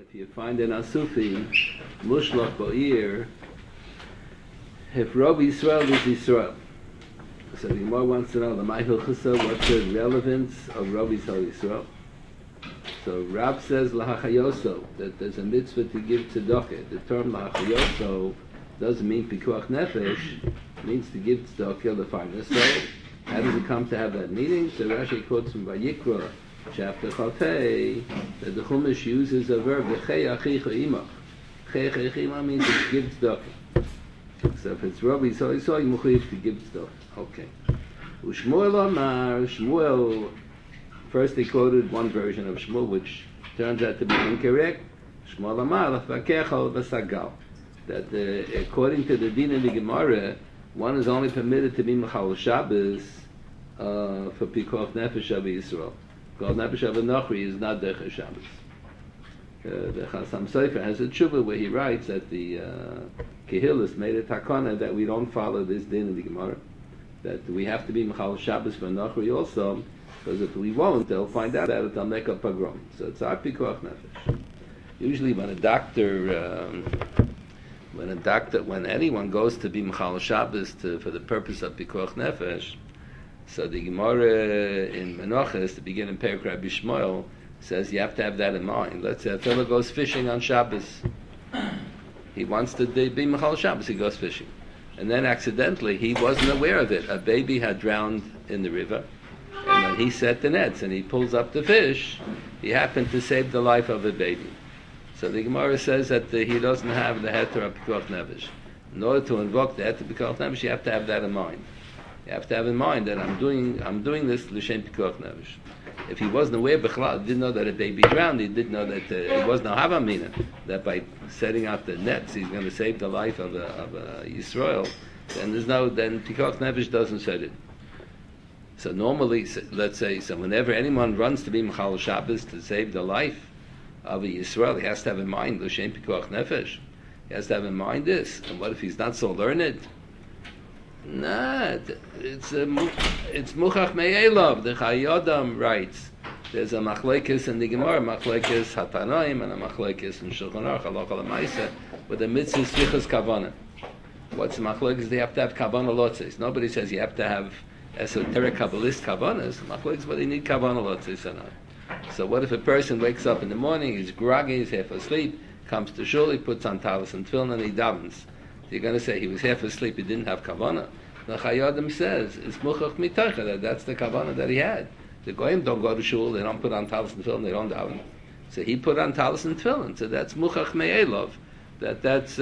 If you find in Asufi, Mushlach Bo'ir, if Rob Yisrael is Yisrael. So the Gemara wants to know the Ma'ihil Chisa, what's the relevance of Rob Yisrael? So Rab says Lahachayoso, that there's a mitzvah to give tzedakah. The term Lahachayoso doesn't mean Pikuach Nefesh, it means to give tzedakah the finest. So how does it come to have that meaning? So Rashi quotes from Vayikra, chapter Chaltei, that the Chumash uses a verb, V'chei achicha imach. Chei achicha imach means to give tzedakah. So if it's Rabbi so you mechuyev to give tzedakah. Okay. Ushmuel Amar, Shmuel, first they quoted one version of Shmuel, which turns out to be incorrect. Shmuel Amar, L'fakechal v'sagal. That according to the din in the Gemara, one is only permitted to be Mechal Shabbos for Pikuach Nefesh of Yisrael. Because Nefesh of Nochri is not Derech Shabbos. The Chasam Sofer has a tshuva where he writes that the Kehillas made a takana that we don't follow this din in the Gemara, that we have to be Mechal Shabbos for Nochri also, because if we won't, they'll find out that it'll make a pogrom. So it's our Pikuach Nefesh. Usually when anyone goes to be Mechal Shabbos for the purpose of Pikuach Nefesh, so the Gemara in Menachos, the beginning Perek Rabbi Shmuel, says you have to have that in mind. Let's say a fellow goes fishing on Shabbos. He wants to be Mechal Shabbos, he goes fishing. And then accidentally, he wasn't aware of it. A baby had drowned in the river. And when he set the nets and he pulls up the fish, he happened to save the life of a baby. So the Gemara says that he doesn't have the heter of Pikuach Nefesh. In order to invoke the heter of Pikuach Nefesh, you have to have that in mind. You have to have in mind that I'm doing this l'shem Pikuach Nefesh. If he wasn't aware, Bechlal, didn't know that a baby drowned, he didn't know that it was no Havamina, that by setting out the nets he's going to save the life of a Yisrael, then Pikuach Nefesh doesn't set it. So normally, let's say, so whenever anyone runs to be Mechal Shabbos to save the life of a Yisrael, he has to have in mind l'shem Pikuach Nefesh. He has to have in mind this. And what if he's not so learned? Nah, it's Muchach Me'elav. The Chayodam writes, there's a machlekes in the Gemara, machlekes Hatanoim, and a machlekes in Shulchan Aruch, Halacha L'Maaseh, with the mitzvah Sfichas Kavanah. What's the machlekes? They have to have Kavanah Lotzes. Nobody says you have to have esoteric Kabbalist Kavanahs. Machlekes, but they need Kavanah Lotzes or not. So what if a person wakes up in the morning, he's groggy, he's half asleep, comes to shul, he puts on talis and tefillin, and he davens. You're going to say he was half asleep, he didn't have kavanah. The Chayyim says it's muchach mitocha, that's the kavanah that he had. The goyim don't go to shul, they don't put on talis and tefillin, they don't daven. So he put on talis and tefillin. So that's muchach me'elov. That's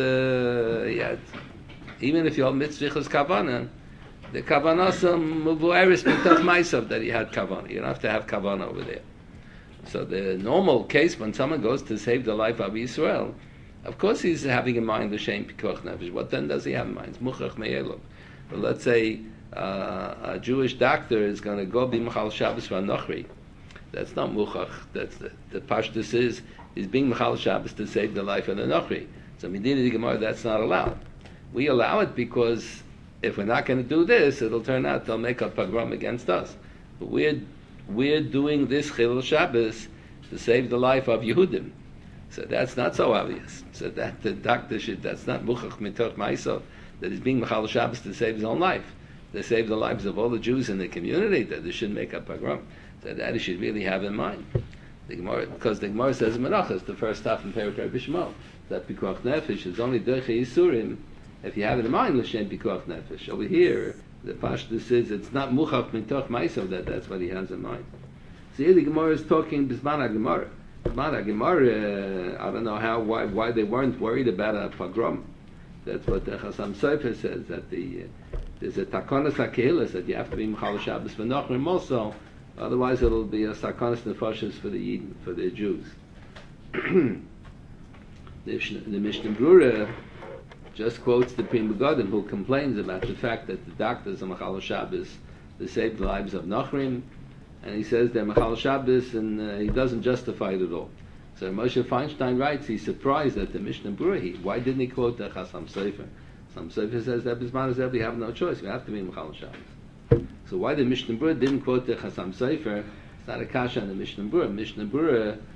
even if you're mitzvichas kavanah, the kavanah some muvueris mitach ma'asav that he had kavanah. You don't have to have kavanah over there. So the normal case when someone goes to save the life of Yisrael, of course he's having in mind the Shem Pikuach Nefesh. What then does he have in mind? It's Muchach Me'elov. But let's say a Jewish doctor is going to go be Mechal Shabbos for a Nochri. That's not Muchach. That's the Pashtus is he's being Mechal Shabbos to save the life of the Nochri. So Medina the Gemara, that's not allowed. We allow it because if we're not going to do this, it'll turn out they'll make a pogrom against us. But we're doing this Chilul Shabbos to save the life of Yehudim. So that's not so obvious. So that the doctor should, that's not Muchach Mitoch Ma'asav, that he's being Mechal Shabbos to save his own life. To save the lives of all the Jews in the community, that they shouldn't make a pogrom. So that he should really have in mind. Because the Gemara says in Menachos, the first half in Perek Rabbi Shmuel, that Pikuach Nefesh is only Derech Yisurim if you have it in mind, L'shem Pikuach Nefesh. Over here, the Pashtus says it's not Muchach Mitoch Ma'asav, that's what he has in mind. So here the Gemara is talking Bisman HaGemara. Gemara, I don't know why they weren't worried about a pogrom. That's what the Chasam Sofer says, that there's a takonas hakehilas that you have to be Mechal Shabbos for Nochrim also, otherwise it'll be a takonas nefashos for the Yidden, for the Jews. The Mishnah Brura just quotes the Pri Megadim, who complains about the fact that the doctors are Mechal Shabbos to save the lives of Nochrim, and he says they're Mechal Shabbos, and he doesn't justify it at all. So Moshe Feinstein writes, he's surprised at the Mishnah Brura. Why didn't he quote the Chasam Sofer? Chasam Sofer says that Bisman Hazeh we have no choice, we have to be Mechal Shabbos. So why the Mishnah Brura didn't quote the Chasam Sofer? It's not a kasha on the Mishnah Brura. Mishnah Brura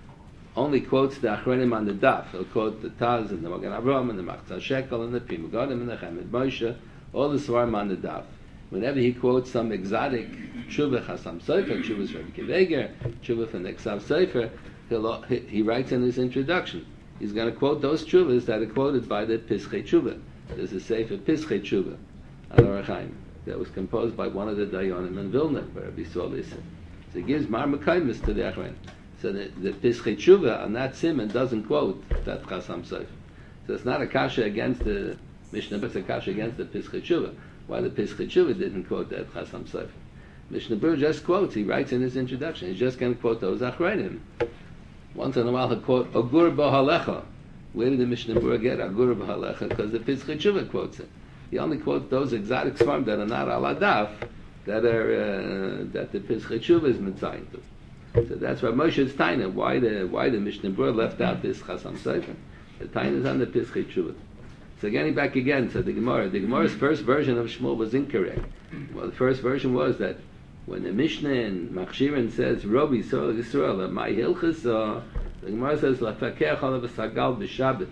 only quotes the Achronim on the Daf. He'll quote the Taz and the Magen Avraham and the Machzah Shekel and the Pri Megadim and the Chemed Moshe, all the Svarim on the Daf. Whenever he quotes some exotic Tshuva Chasam Sofer, Tshuva's Rabbi Kiveger, Tshuva from the Ksav Sofer, he writes in his introduction, he's going to quote those Tshuvas that are quoted by the Pischei Tshuva. There's a Sefer Pischei Tshuva on Orach Chaim that was composed by one of the Dayanim in Vilna, by Rabbi Yisrael Issa. So he gives Mar Mekaymis to the Achronim. So the Pischei Tshuva on that Siman doesn't quote that Chasam Sofer. So it's not a kasha against the Mishnah, but it's a kasha against the Pischei Tshuva. Why the Pischei Tshuva didn't quote that Chasam Sofer? Mishnah Berurah just quotes, he writes in his introduction, he's just going to quote those Achronim. Once in a while he'll quote Agur B'Halecha. Where did the Mishnah Berurah get Agur B'Halecha? Because the Pischei Tshuva quotes it. He only quotes those exotic forms that are not al adaf, that the Pischei Tshuva is mitzayin to. So that's why Moshe's Taina, why the Mishnah Berurah left out this Chasam Sofer. The Taina is on the Pischei Tshuva. So getting back again, so the Gemara's first version of Shmuel was incorrect. Well, the first version was that when the Mishnah in Machshirin says Rabbi Yisrael, my hilchas, the Gemara says Lafakech alav sagal b'Shabbat.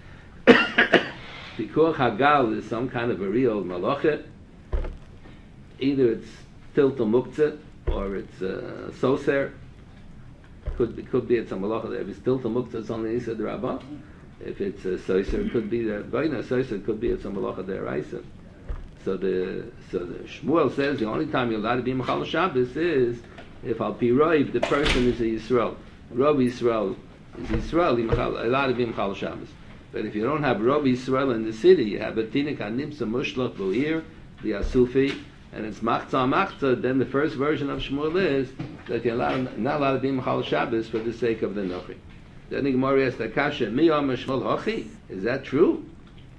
Pikuach Hagal is some kind of a real malachet. Either it's tiltul muktzah or it's soser. Could be it's a malachet. If it's tiltul muktzah, it's only Isa D'Rabba. If it's a soser, it could be the Vaina soser. Could be it's a malachet D'Oraisa. So the Shmuel says the only time you're allowed to be Mechal Shabbos is if al pi roiv the person is a Yisrael. Rabbi Yisrael is Yisrael. You're allowed to be Mechal Shabbos. But if you don't have Rabbi Yisrael in the city, you have a Tinik Hanimsa Mushlach Bo'ir, the Asufi, and it's Machzah, then the first version of Shmuel is that you're not allowed to be Mechal Shabbos for the sake of the Nochi. Then the Gemara asks the Kasha, Mi Yom Shmuel Hochi? Is that true?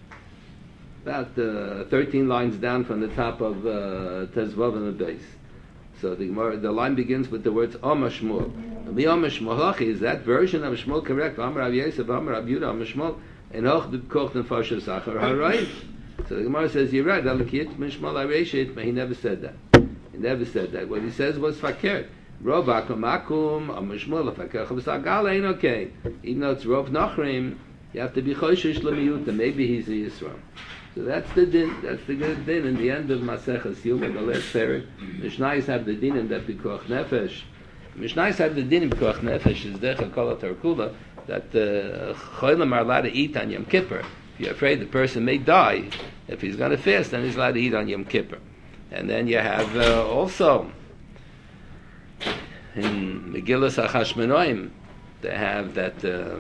About 13 lines down from the top of Tezvav and the base. So the line begins with the words Omar Shmuel. Mi Yom Shmuel Hochi, is that version of Shmuel correct? Omar Rav Yosef, Omar Rav Yehuda, Omar Shmuel. And och the koch and fasher sacher harayin. So the Gemara says you're right. Alakiyit mishmal areshit, but he never said that. He never said that. What he says was fakir. Rov akumakum amishmal fakir chavsagal ain't okay. Even though it's rov nachrim, you have to be choishish lemiyuta. Maybe he's a Yisrael. So that's the din. That's the good din in the end of Maseches Yuma, the last parak. Mishnayos have the din in that b'koach nefesh. Mishnayos have the din in b'koach nefesh is decha kol tarkula. That the cholim are allowed to eat on Yom Kippur. If you're afraid the person may die, if he's going to fast, then he's allowed to eat on Yom Kippur. And then you have also in Megillas HaChashmonaim, they have that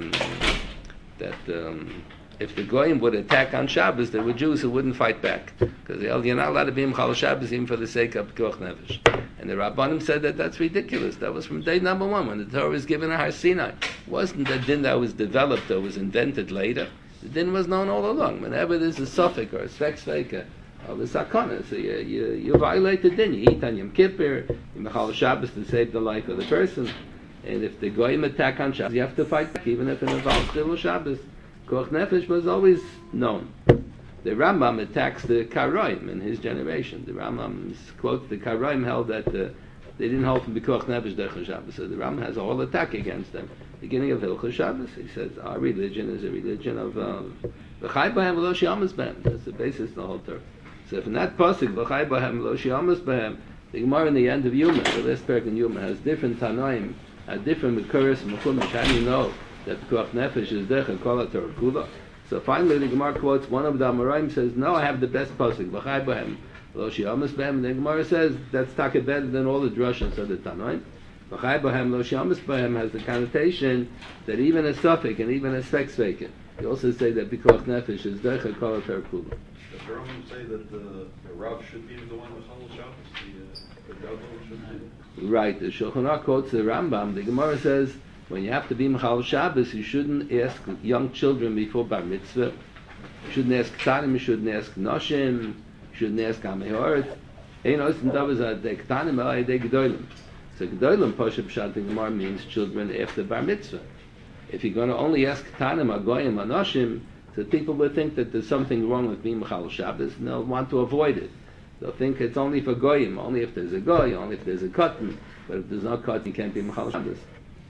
if the Goyim would attack on Shabbos, there were Jews who wouldn't fight back. Because you're not allowed to be Mechal Shabbos even for the sake of Pikuach Nefesh. And the Rabbanim said that that's ridiculous. That was from day number one, when the Torah was given at Har Sinai. It wasn't the din that was developed or was invented later. The din was known all along. Whenever there's a suffix or a svek of a sakana, so you violate the din. You eat on Yom Kippur, you Mechal Shabbos to save the life of the person. And if the Goyim attack on Shabbos, you have to fight back, even if it involves Chilul Shabbos. Koach Nefesh was always known. The Rambam attacks the Karoim in his generation. The Rambam quotes the Karoim held that they didn't hold from B'koach Nefesh Derech Shabbos. So the Rambam has a whole attack against them. Beginning of Hilchos Shabbos, he says our religion is a religion of V'chai Bahem V'lo She'amas Bahem. That's the basis of the whole Torah. So if in that pasuk V'chai Bahem V'lo She'amas Bahem, the Gemara in the end of Yuma, the last parak in Yuma, has different Tanoim, different Mekuris and Mechumish. How do you know that Pikuach Nefesh is Derech Kol HaTorah Kula? So finally the Gemara quotes one of the Amoraim, says, no, I have the best pasuk, V'chai Bahem Lo She'amas Bahem. And the Gemara says that's taka better than all the drushas of the Tanoim. V'chai Bahem Lo She'amas Bahem has the connotation that even a suffix and even a sex vacant. You also say that Pikuach Nefesh is Derech Kol HaTorah Kula. Does the Rambam say that the Rav should be the one with Chol Shabbos? The Gadol should be? Right, the Shulchan Aruch quotes the Rambam. The Gemara says when you have to be Mechal Shabbos, you shouldn't ask young children before Bar Mitzvah. You shouldn't ask Ktanim, you shouldn't ask Noshim, you shouldn't ask Amei Haaretz. Ein Osten Davos Adei Ktanim Elai Adei Gedolim. So Gedolim, Poshe Pshat, the Gemara means children after Bar Mitzvah. If you're going to only ask Ktanim, Agoyim, Anoshim, so people will think that there's something wrong with being Mechal Shabbos, and they'll want to avoid it. They'll think it's only for Goyim, only if there's a Goy, only if there's a Katan. But if there's no Katan, you can't be Mechal Shabbos.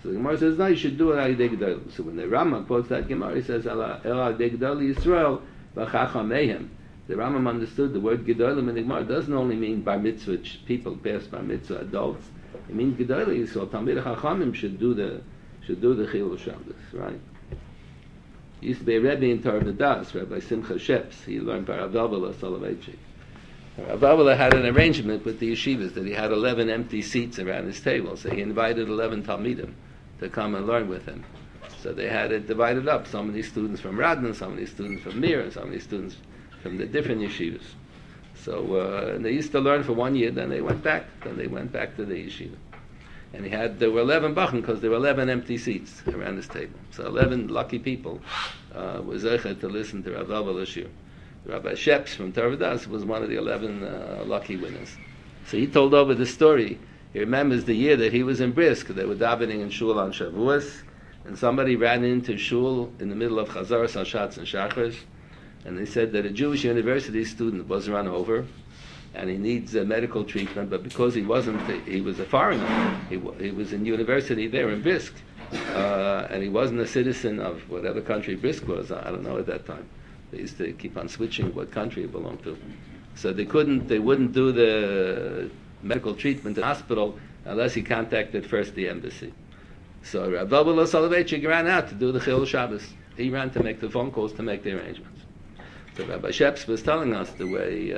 So the Gemara says, no, you should do it al yedei gedolim. So when the Rambam quotes that Gemara, he says, el al yedei gedolim Yisrael v'chachamehem. The Rambam understood the word gedolim in the Gemara doesn't only mean bar mitzvah people, past bar mitzvah adults. It means gedolim Yisrael. Talmidei Chachamim should do the Chilul Shabbos, right? Used to be a Rebbe in Torah V'das, Rabbi Simcha Sheps. He learned by Rav Elbala Soloveitchik. Rav Elbala had an arrangement with the yeshivas that he had 11 empty seats around his table, so he invited 11 Talmidim to come and learn with him. So they had it divided up. Some of these students from Radin, some of these students from Mir, and some of these students from the different yeshivas. So and they used to learn for 1 year, then they went back. Then they went back to the yeshiva. And there were 11 bachim because there were 11 empty seats around this table. So 11 lucky people were zeichet to listen to Rav Elbala shir. Rabbi Sheps from Torah V'das was one of the 11 lucky winners. So he told over the story. He remembers the year that he was in Brisk. They were davening in Shul on Shavuos, and somebody ran into Shul in the middle of Chazaras, Hashatz, and Shachars, and they said that a Jewish university student was run over, and he needs medical treatment, but because he was a foreigner, he was in university there in Brisk, and he wasn't a citizen of whatever country Brisk was, I don't know at that time. They used to keep on switching what country it belonged to. So they wouldn't do the medical treatment in the hospital unless he contacted first the embassy. So Rav Elbala Soloveitchik ran out to do the Chilul Shabbos. He ran to make the phone calls to make the arrangements. So Rabbi Sheps was telling us the way,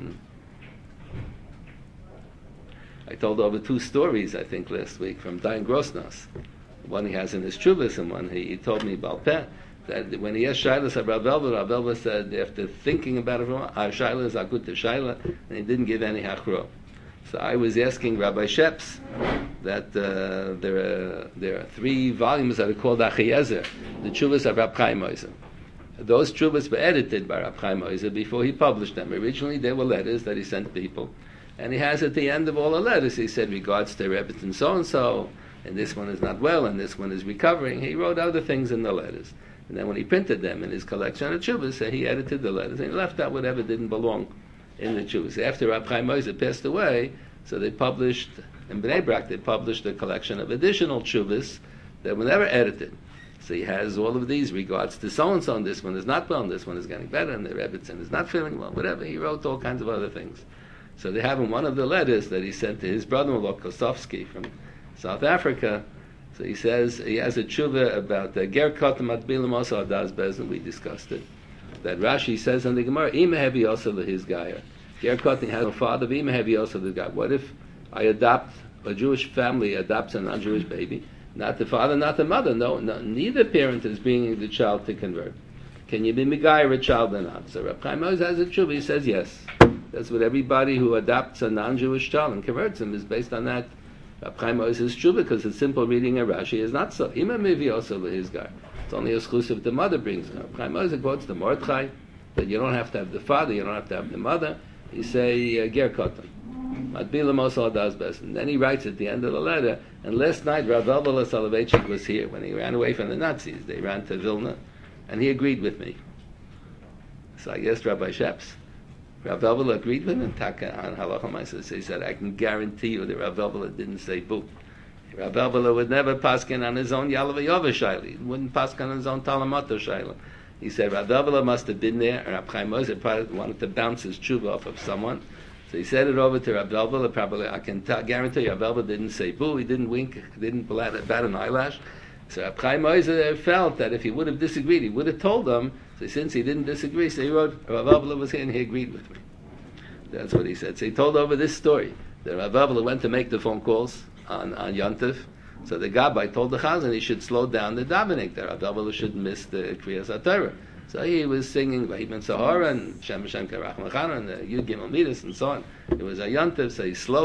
I told over 2 stories, I think, last week from Dayan Grosnas. One he has in his Chuvas, and one he told me about Peh. That when he asked Shaila said Rav Elbala said after thinking about it, Shaila is Akut to Shaila, and he didn't give any hachro. So I was asking Rabbi Sheps that there are 3 volumes that are called Achiezer, the Chuvas of Rab Chaim Oizer. Those Chuvas were edited by Rab Chaim Oizer before he published them. Originally they were letters that he sent people, and he has at the end of all the letters he said regards to Rebbetzin so and so, and this one is not well, and this one is recovering. He wrote other things in the letters. And then when he printed them in his collection of Chuvas, he edited the letters and he left out whatever didn't belong in the Chuvas. After Rab Chaim Oizer passed away, so they published, in Bnei Brak, they published a collection of additional Chuvas that were never edited. So he has all of these regards to so-and-so, and this one is not well, and this one is getting better, and the Rebbetzin is not feeling well, whatever. He wrote all kinds of other things. So they have in one of the letters that he sent to his brother-in-law, Kosovsky, from South Africa. So he says, he has a tshuva about Ger Kotam Atbilim also Adas Bezin, we discussed it. That Rashi says in the Gemara, Ima Hevi also his guy. Ger Kotam has a father, Ima Hevi also the guy. What if I adopt, a Jewish family adopts a non-Jewish baby? Not the father, not the mother. No, neither parent is bringing the child to convert. Can you be Megayer a child or not? So Reb Chaim Oizer has a tshuva, he says yes. That's what everybody who adopts a non-Jewish child and converts him is based on that. Reb Chaim Oizer's true because a simple reading of Rashi is not so. Ima Mevi also his guy. It's only exclusive the mother brings. Reb Chaim Oizer quotes the Mordechai that you don't have to have the father, you don't have to have the mother. You say Ger Kotan. Matbilam also does best. And then he writes at the end of the letter. And last night Rav Elbala Soloveitchik was here when he ran away from the Nazis. They ran to Vilna, and he agreed with me. So I guess Rabbi Sheps. Rav Elbala agreed with him on Halacha Ma'aser. So he said, I can guarantee you that Rav Elbala didn't say boo. Rav Elbala would never paskin on his own Yalav Yova Shaila. He wouldn't paskin on his own Talamato Shaila. He said Rav Elbala must have been there, and Rab Chaim Oizer probably wanted to bounce his tshuva off of someone. So he said it over to Rav Elbala. Probably, I can guarantee you, Rav Elbala didn't say boo. He didn't wink. Didn't bat an eyelash. So Rab Chaim Oizer felt that if he would have disagreed, he would have told them. So since he didn't disagree, so he wrote, Rav Elbala was here and he agreed with me. That's what he said. So he told over this story that Rav Elbala went to make the phone calls on Yontif. So the Gabbai told the Chazan he should slow down the davening. That Rav Elbala shouldn't miss the Kriyas HaTorah. So he was singing Vahibin Sahara and Shem Hashem Karach Mechana and the Yud Gimel Midas and so on. It was a Yontif, so he's slow.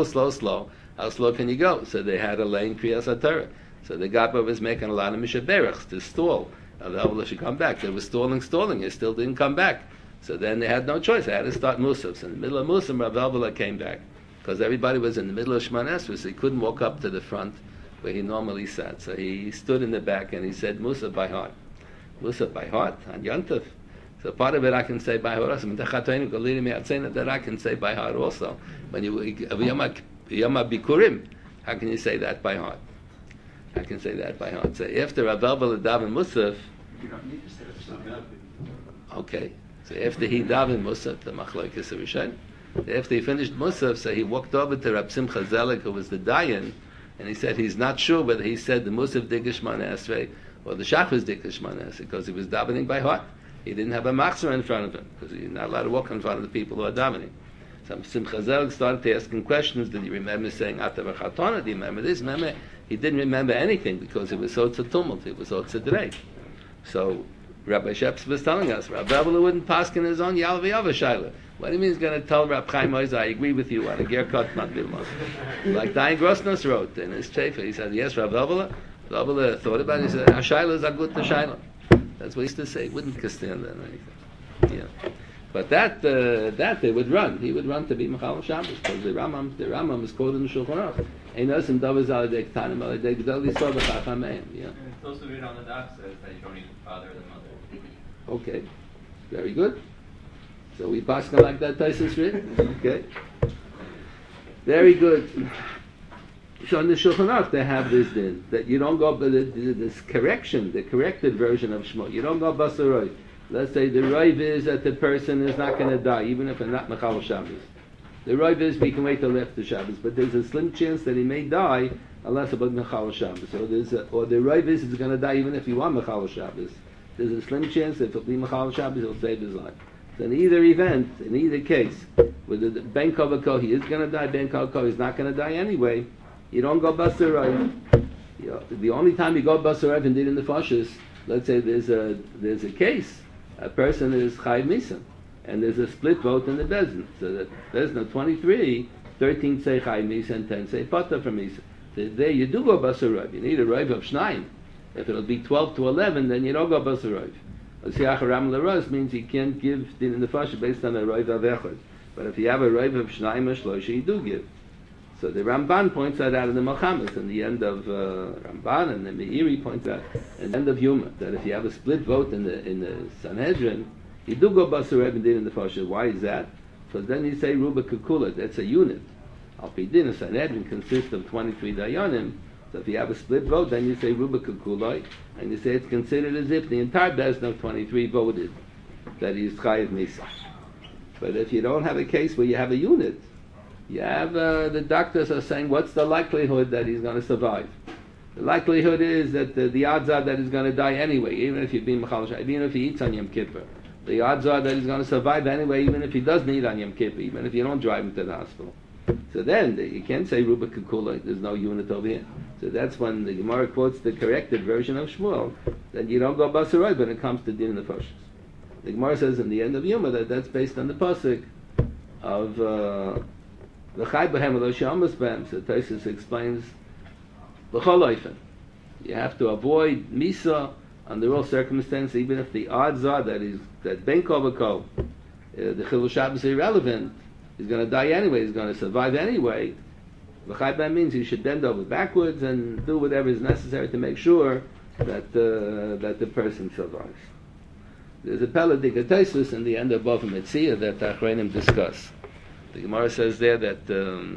How slow can you go? So they had a lane Kriyas HaTorah. So the Gabbai was making a lot of Mishaberachs to stall. Rav Elbala should come back. They were stalling. He still didn't come back. So then they had no choice. They had to start Musaf. So in the middle of Musaf, Rav Elbala came back. Because everybody was in the middle of Shemon Esrei, so he couldn't walk up to the front where he normally sat. So he stood in the back and he said Musaf by heart. Musaf by heart on Yontif. So part of it I can say by heart also. That I can say by heart also. When you Yom Bikurim, how can you say that by heart? I can say that by heart. So after Rav Elbel daven Musaf, You don't need to say it. okay. So after he daven Musaf, the Machlokes Rishon, after he finished Musaf, so he walked over to Rab Simcha Zelik, who was the Dayan, and he said he's not sure whether he said the Musaf Dikashman Esrei or the Shachris Dikashman Esrei, because he was davening by heart. He didn't have a machzor in front of him, because he's not allowed to walk in front of the people who are davening. So Simcha Zelik started to ask him questions. Did he remember saying Atav Chatona? Did he remember this? Remember? He didn't remember anything because it was so tumult. It was so tzedrei. So Rabbi Sheps was telling us, Rabbi Elbel wouldn't pass in his own Yalav Yava Shaila. What do you mean he's going to tell Rabbi Chaim Oizer, I agree with you on a Gerkot not Bilmos? Like Dayan Grosnos wrote in his Teifa, he said, yes, Rabbi Elbel thought about it, he said, Shaila is a good Shaila. That's what he used to say. He wouldn't stand there or anything. Yeah. But that they would run. He would run to be Mechal Shabbos, because the Rambam is quoted in the Shulchan Aruch. Ein osim davos al yedei ktanim al yedei gedol yisrael b'chachameim. Yeah. And it's also written on the doc says that you don't need the father or the mother. Okay, very good. So we pass them like that. Taisus written. Okay, very good. So in the Shulchan Aruch they have this din that you don't go by this correction, the corrected version of Shmuel. You don't go basaroi. Let's say the roiv is that the person is not going to die, even if it's not Mechal Shabbos. The roiv is we can wait till after Shabbos, but there's a slim chance that he may die unless about Mechal Shabbos. Or the roiv is he's going to die even if he want Mechal Shabbos. There's a slim chance that if it'll be Mechal Shabbos, he'll save his life. So in either event, in either case, whether the Ben Kovako he is going to die, Ben Kovako he's not going to die anyway, you don't go Basar Roiv. The only time you go Basar Roiv indeed in the Fashis, let's say there's a case, a person is Chayiv Misa, and there's a split vote in the Bezdin. So that Bezdin 23, 13 say Chayiv Misa and 10 say Pata from Misa. So there you do go Basar Roiv. You need a Roiv of Shnayim. If it'll be 12 to 11, then you don't go Basar Roiv. Siach Ram Laros means you can't give din in the Fasha based on a Roiv of Echad. But if you have a Roiv of Shnayim or Shlosha, you do give. So the Ramban points that out in the Malchamas, in the end of Ramban, and the Meiri points out in the end of Yuma, that if you have a split vote in the Sanhedrin, you do go Basar Roiv and din in the Fasha. Why is that? Because then you say Ruba Kukula, that's a unit. Al Pidin, a Sanhedrin consists of 23 Dayanim. So if you have a split vote, then you say Ruba Kukuloi, and you say it's considered as if the entire Bezdin of 23 voted that he is Chayiv Misa. But if you don't have a case where you have a unit, you have the doctors are saying what's the likelihood that he's going to survive. The likelihood is that the odds are that he's going to die anyway, even if you've been Mechal Shabbos, even if he eats on Yom Kippur. The odds are that he's going to survive anyway, even if he doesn't eat on Yom Kippur, even if you don't drive him to the hospital. So then you can't say Ruba Kukula, there's no unit over here. So that's when the Gemara quotes the corrected version of Shmuel, that you don't go Basaroi when it comes to Din Nefashos. The Gemara says in the end of Yuma that that's based on the pasuk of L'chai Behem Lo Shamas Behem. So Tosfos explains L'chol Oifen. You have to avoid Misa under all circumstances, even if the odds are that Ben Kovako, the Chilul Shabbos is irrelevant. He's going to die anyway. He's going to survive anyway. L'chai Behem means you should bend over backwards and do whatever is necessary to make sure that the person survives. There's a Peladik Tosfos in the end of Bava Metzia that the Achronim discuss. The Gemara says there that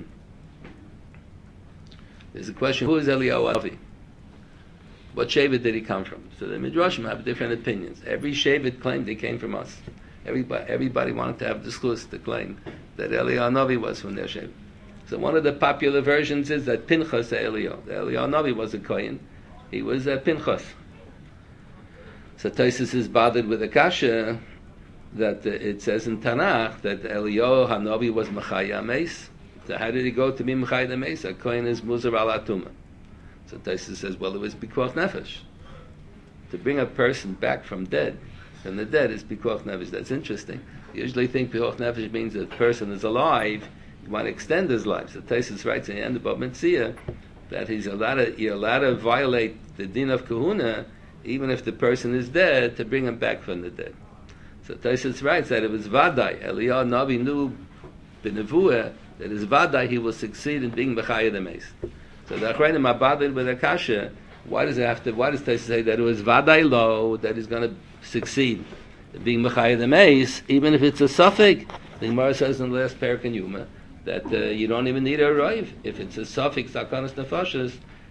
there's a question: who is Eliyahu Hanavi? What Shevet did he come from? So the Midrashim have different opinions. Every Shevet claimed he came from us. Everybody wanted to have the schus to claim that Eliyahu Hanavi was from their Shevet. So one of the popular versions is that Pinchas Eliyahu. The Eliyahu Hanavi was a Kohen. He was a Pinchas. So Tosfos is bothered with a kasha that it says in Tanakh that Eliyahu Hanavi was Mechaya Meis. So how did he go to be Mechaya Meis? A Kohen is Muzar al Atuma. So Tosfos says, well, it was Pikuach Nefesh. To bring a person back from the dead is Pikuach Nefesh. That's interesting. You usually think Pikuach Nefesh means that the person is alive, you want to extend his life. So Tosfos writes in the end of Bava Metzia that you're allowed to violate the din of Kahuna even if the person is dead, to bring him back from the dead. So Tosfos writes that it was Vadai. Eliyahu Navi knew b'nevuah that his Vadai he will succeed in being B'chaya the Meis. So the Achronim are bothered with Akasha. Why does Tosfos say that it was Vadai lo that he's going to succeed in being B'chaya the Meis, even if it's a suffix? The Gemara says in the last parak in Yuma that you don't even need a roiv. If it's a suffix, Sakanas Nefashos,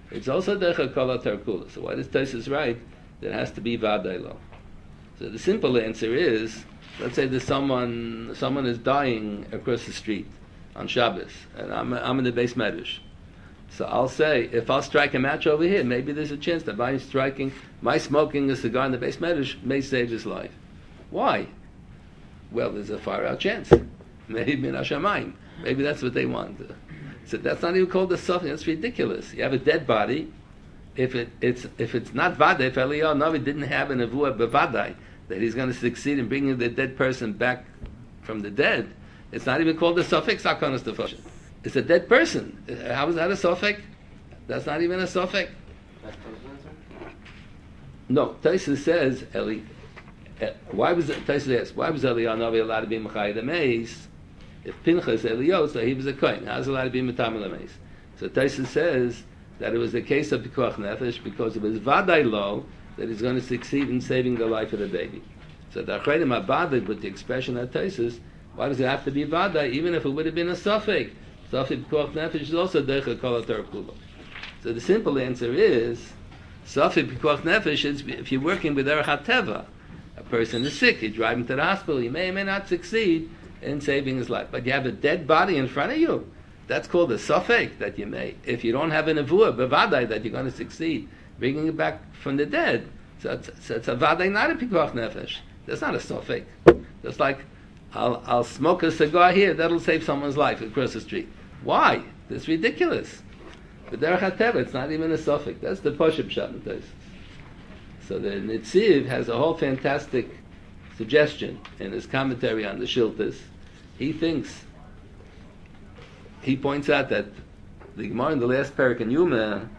It's also derech kol tarkula. So why does Tosfos write that it has to be vaday lo? So the simple answer is, let's say there's someone is dying across the street on Shabbos, and I'm in the base medrash. So I'll say, if I'll strike a match over here, maybe there's a chance that my smoking a cigar in the base medrash may save his life. Why? Well, there's a far out chance. Maybe min hashamayim. Maybe that's what they want. So that's not even called a suffix. That's ridiculous. You have a dead body. If it's not vadai, if Eliyahu Navi didn't have a nevuah bevadai that he's going to succeed in bringing the dead person back from the dead, it's not even called a suffix. Hakonos tefashim. It's a dead person. How is that a suffix? That's not even a suffix. No, Tosfos says why was Eliyahu Navi allowed to be Mechayed Ameis? If Pinchas Eliyahu, so he was a kohen. How's allowed to be Metamel Ameis? So Tosfos says that it was a case of Pikuach Nefesh because it was Vadai Lo that he's going to succeed in saving the life of the baby. So the Achreidim Abadid with the expression of Tosfos, why does it have to be Vadai? Even if it would have been a suffix. Suffix Pikuach Nefesh is also Derech Kol HaTorah. So the simple answer is Suffix Pikuach Nefesh is if you're working with Derech HaTeva. A person is sick, you drive him to the hospital, you may or may not succeed in saving his life. But you have a dead body in front of you. That's called a suffix that you may. If you don't have a nevuah, bevadai, that you're going to succeed, bringing it back from the dead. So it's a vadai, not a pikuach nefesh. That's not a suffix. Just like, I'll smoke a cigar here, that'll save someone's life across the street. Why? That's ridiculous. But derech hateva, it's not even a suffix. That's the Poshup Pshat in Tosfos. So the Nitziv has a whole fantastic suggestion in his commentary on the Shiltas. He points out that the Gemara in the last parak in Yuma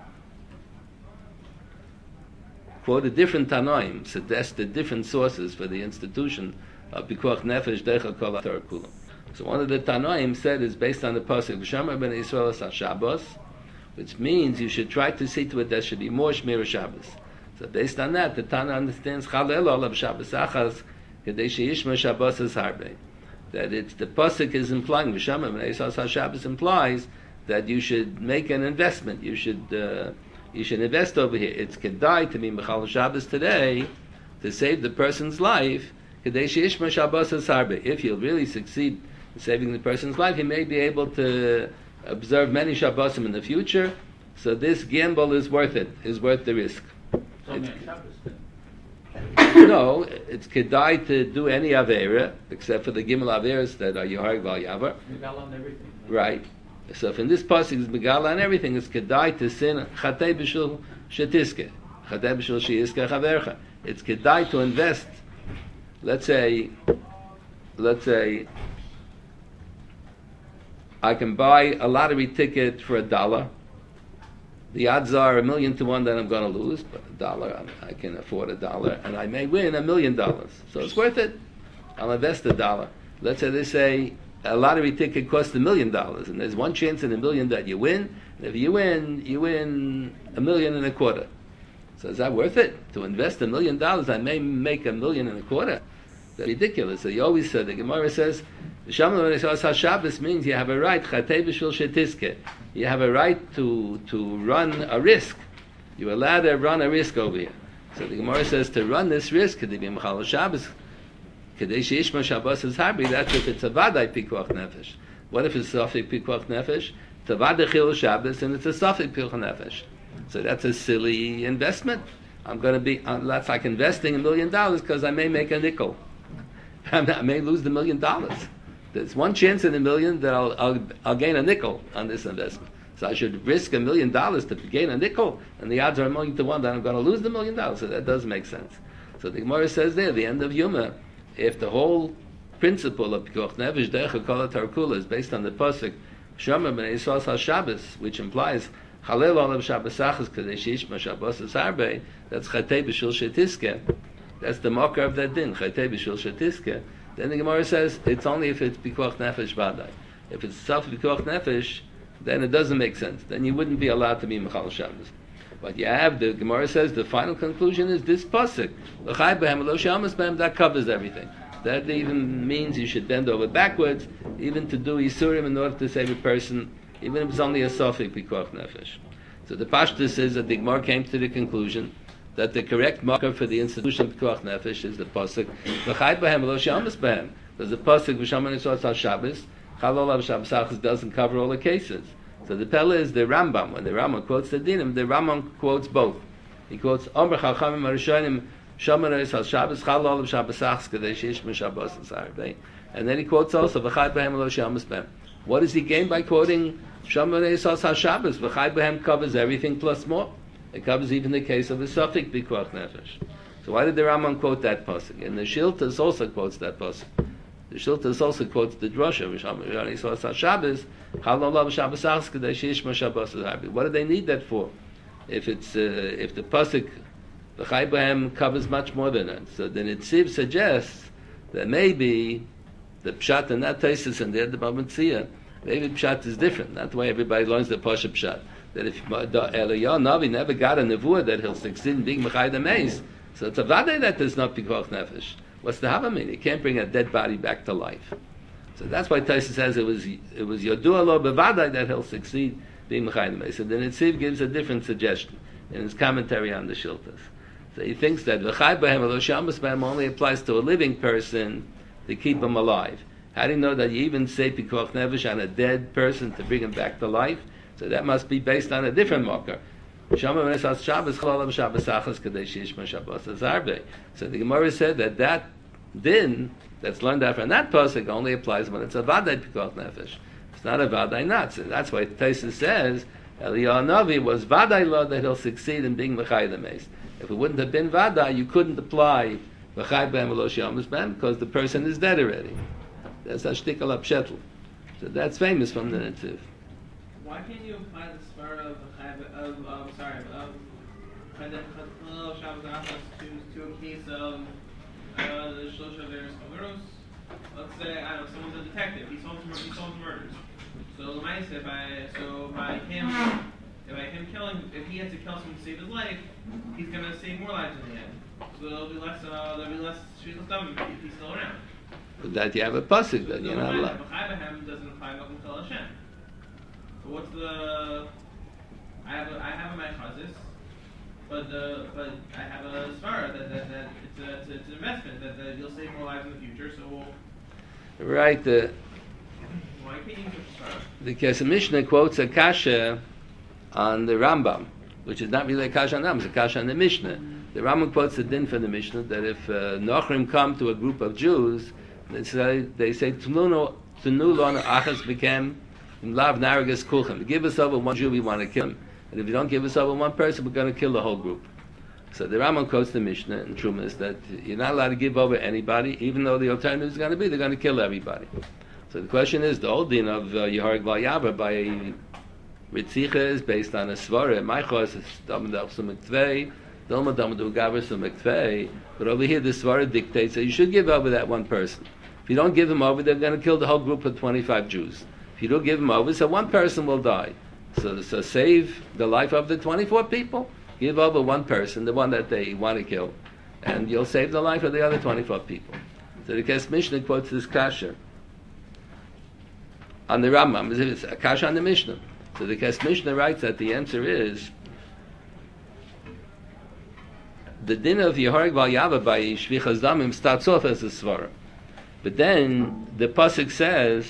quoted different Tanoim, suggested different sources for the institution of Pikuach Nefesh Derech Kol HaTorah Kulam. So one of the Tanoim said is based on the pasuk V'shamar ben Yisrael es Shabbos, which means you should try to see to it there should be more Shmir Shabbos. So based on that, the Tana understands Chalel Olav Shabbos Achas Kedei Sheyishma Shabbos Es Harbe. That it's the pasuk is implying V'shamar ben Yisrael es Shabbos implies that you should make an investment. You should invest over here. It's kedai to be Mechal Shabbos today to save the person's life. Kedei Sheyishma Shabbos Es Harbe. If you'll really succeed in saving the person's life, he may be able to observe many Shabbosim in the future. So this gamble is worth it. Is worth the risk. No, it's kedai to do any avera except for the gimel averas that are yohar val yavar. Megala on everything. Right. So if in this pasuk is megala on everything, it's kedai to sin chatei b'shul shetiske, chatei b'shul sheyiske chavercha. It's kedai to invest. Let's say, I can buy a lottery ticket for $1. The odds are 1,000,000 to 1 that I'm going to lose, but $1, I can afford $1, and I may win $1 million. So it's worth it. I'll invest $1. Let's say they say a lottery ticket costs $1 million, and there's one chance in 1,000,000 that you win. And if you win $1.25 million. So is that worth it? To invest $1 million, I may make $1.25 million. That's ridiculous. So you always said, the Gemara says, Shabbos means you have a right, you have a right to run a risk. You're allowed to run a risk over here. So the Gemara says to run this risk, that's if it's a vadai pikuach nefesh. What if it's a safik pikuach nefesh? It's a vadai chil Shabbos and it's a safik pikuach nefesh. So that's a silly investment. That's like investing $1 million because I may make a nickel. I may lose the $1 million. There's one chance in 1,000,000 that I'll gain a nickel on this investment. So I should risk $1 million to gain a nickel, and the odds are 1,000,000 to 1 that I'm going to lose the $1 million. So that does make sense. So the Gemara says there, the end of Yuma, if the whole principle of Pikuach Nefesh Derech Kol HaTorah Kula is based on the pasuk Shomer B'nei Yisrael HaShabbos, which implies Chalel Olav Shabbos Achas Kedei Sheyishma Shabbos Es Harbe, that's Chatei B'Shul Shetiske. That's the marker of that din, Chatei B'Shul Shetiske. Then the Gemara says it's only if it's Pikuach Nefesh Vadai. If it's self Pikuach Nefesh, then it doesn't make sense. Then you wouldn't be allowed to be Mechal Shabbos. But you have, the Gemara says, the final conclusion is this pasuk. L'chai b'hem lo shamas b'hem, that covers everything. That even means you should bend over backwards, even to do Yisurim in order to save a person, even if it's only a Safik Pikuach Nefesh. So the Pashtus is that the Gemara came to the conclusion that the correct marker for the institution of Pikuach Nefesh is the pasuk V'chai b'hem lo she'amas b'hem. Because the pasuk V'shaman Yisrael Tzal Shabbos Chal Olav Shabbos Achas doesn't cover all the cases. So the Pella is the Rambam. When the Rambam quotes the Dinim, the Rambam quotes both. He quotes Omer Chachamim Arishonim Shaman Yisrael Shabbos Chal Olav Shabbos Achas Kadesh Yishma Shabbos Tzarvei. And then he quotes also V'chai b'hem lo she'amas b'hem. What does he gain by quoting Shaman Yisrael Shabbos? V'chai b'hem covers everything plus more. It covers even the case of a Suffolk Pikuach Nefesh. So why did the Rambam quote that pasuk? And the Shiltas also quotes that pasuk. The Shiltas also quotes the Drosha, What do they need that for? If the pasuk the Chai B'hem covers much more than that, so then it suggests that maybe the pshat and that tesis and the Bava Metzia, maybe pshat is different. That's why everybody learns the pasuk pshat. That if Eliyahu Navi never got a nevuah that he'll succeed in being Mechai the Meis, so it's a vaday that there's not Pikuach Nefesh. What's the hava mean? You can't bring a dead body back to life. So that's why Taisa says it was Yodua Lo Bevadai that he'll succeed being Mechai the Meis. So then Netziv gives a different suggestion in his commentary on the Shiltas. So he thinks that V'chai B'hem Lo Shamas B'hem only applies to a living person to keep him alive. How do you know that you even say Pikuach Nefesh on a dead person to bring him back to life? So that must be based on a different marker. So the Gemara said that din that's learned out from that pasuk only applies when it's a vaday pikuach nefesh. It's not a vaday not. So that's why Taisa says Eliyahu Navi was vaday law that he'll succeed in being mechai the meis. If it wouldn't have been vaday, you couldn't apply mechai b'hem lo she'amas b'hem because the person is dead already. That's a shtikal apshetl. So that's famous from the Netziv. Why can't you apply the svara of Shabbos Achas to a case of the Shlosha Veris Kameros? Let's say, I don't know, someone's a detective, he solves murders. So by him killing, if he has to kill someone to save his life, he's going to save more lives in the end. So there'll be less Shvilas Damim if he's still around. But that you have a pasuk that you're not allowed. B'chai doesn't apply B'chai Hashem. So what's the? I have a mechazis, but I have a svara that it's an investment that you'll save more lives in the future. So right. Why can't you use a svara? Because the Mishnah quotes a kasha on the Rambam, which is not really a kasha on Rambam, it's a kasha on the Mishnah. The Rambam quotes the din for the Mishnah that if Nochrim come to a group of Jews, they say Tnu lana achas became lav naragas kulchem. Give us over one Jew, we want to kill him. And if you don't give us over one person, we're going to kill the whole group. So the Rambam quotes the Mishnah in Trumas that you're not allowed to give over anybody, even though the alternative is going to be they're going to kill everybody. So the question is, the old din of Yehareg Val Yavar by Ritzicha is based on a svara. My chos is Damad Sumektvei, Dilma Damad Ugavar Sumektvei. But over here, the svara dictates that you should give over that one person. If you don't give him over, they're going to kill the whole group of 25 Jews. If you don't give him over, so one person will die. So save the life of the 24 people. Give over one person, the one that they want to kill, and you'll save the life of the other 24 people. So the Kes Mishnah quotes this kasha on the Rambam, as if it's a kasha on the Mishnah. So the Kes Mishnah writes that the answer is the din of Yehareg Val Yava by Shvichas Damim starts off as a svara, but then the pasuk says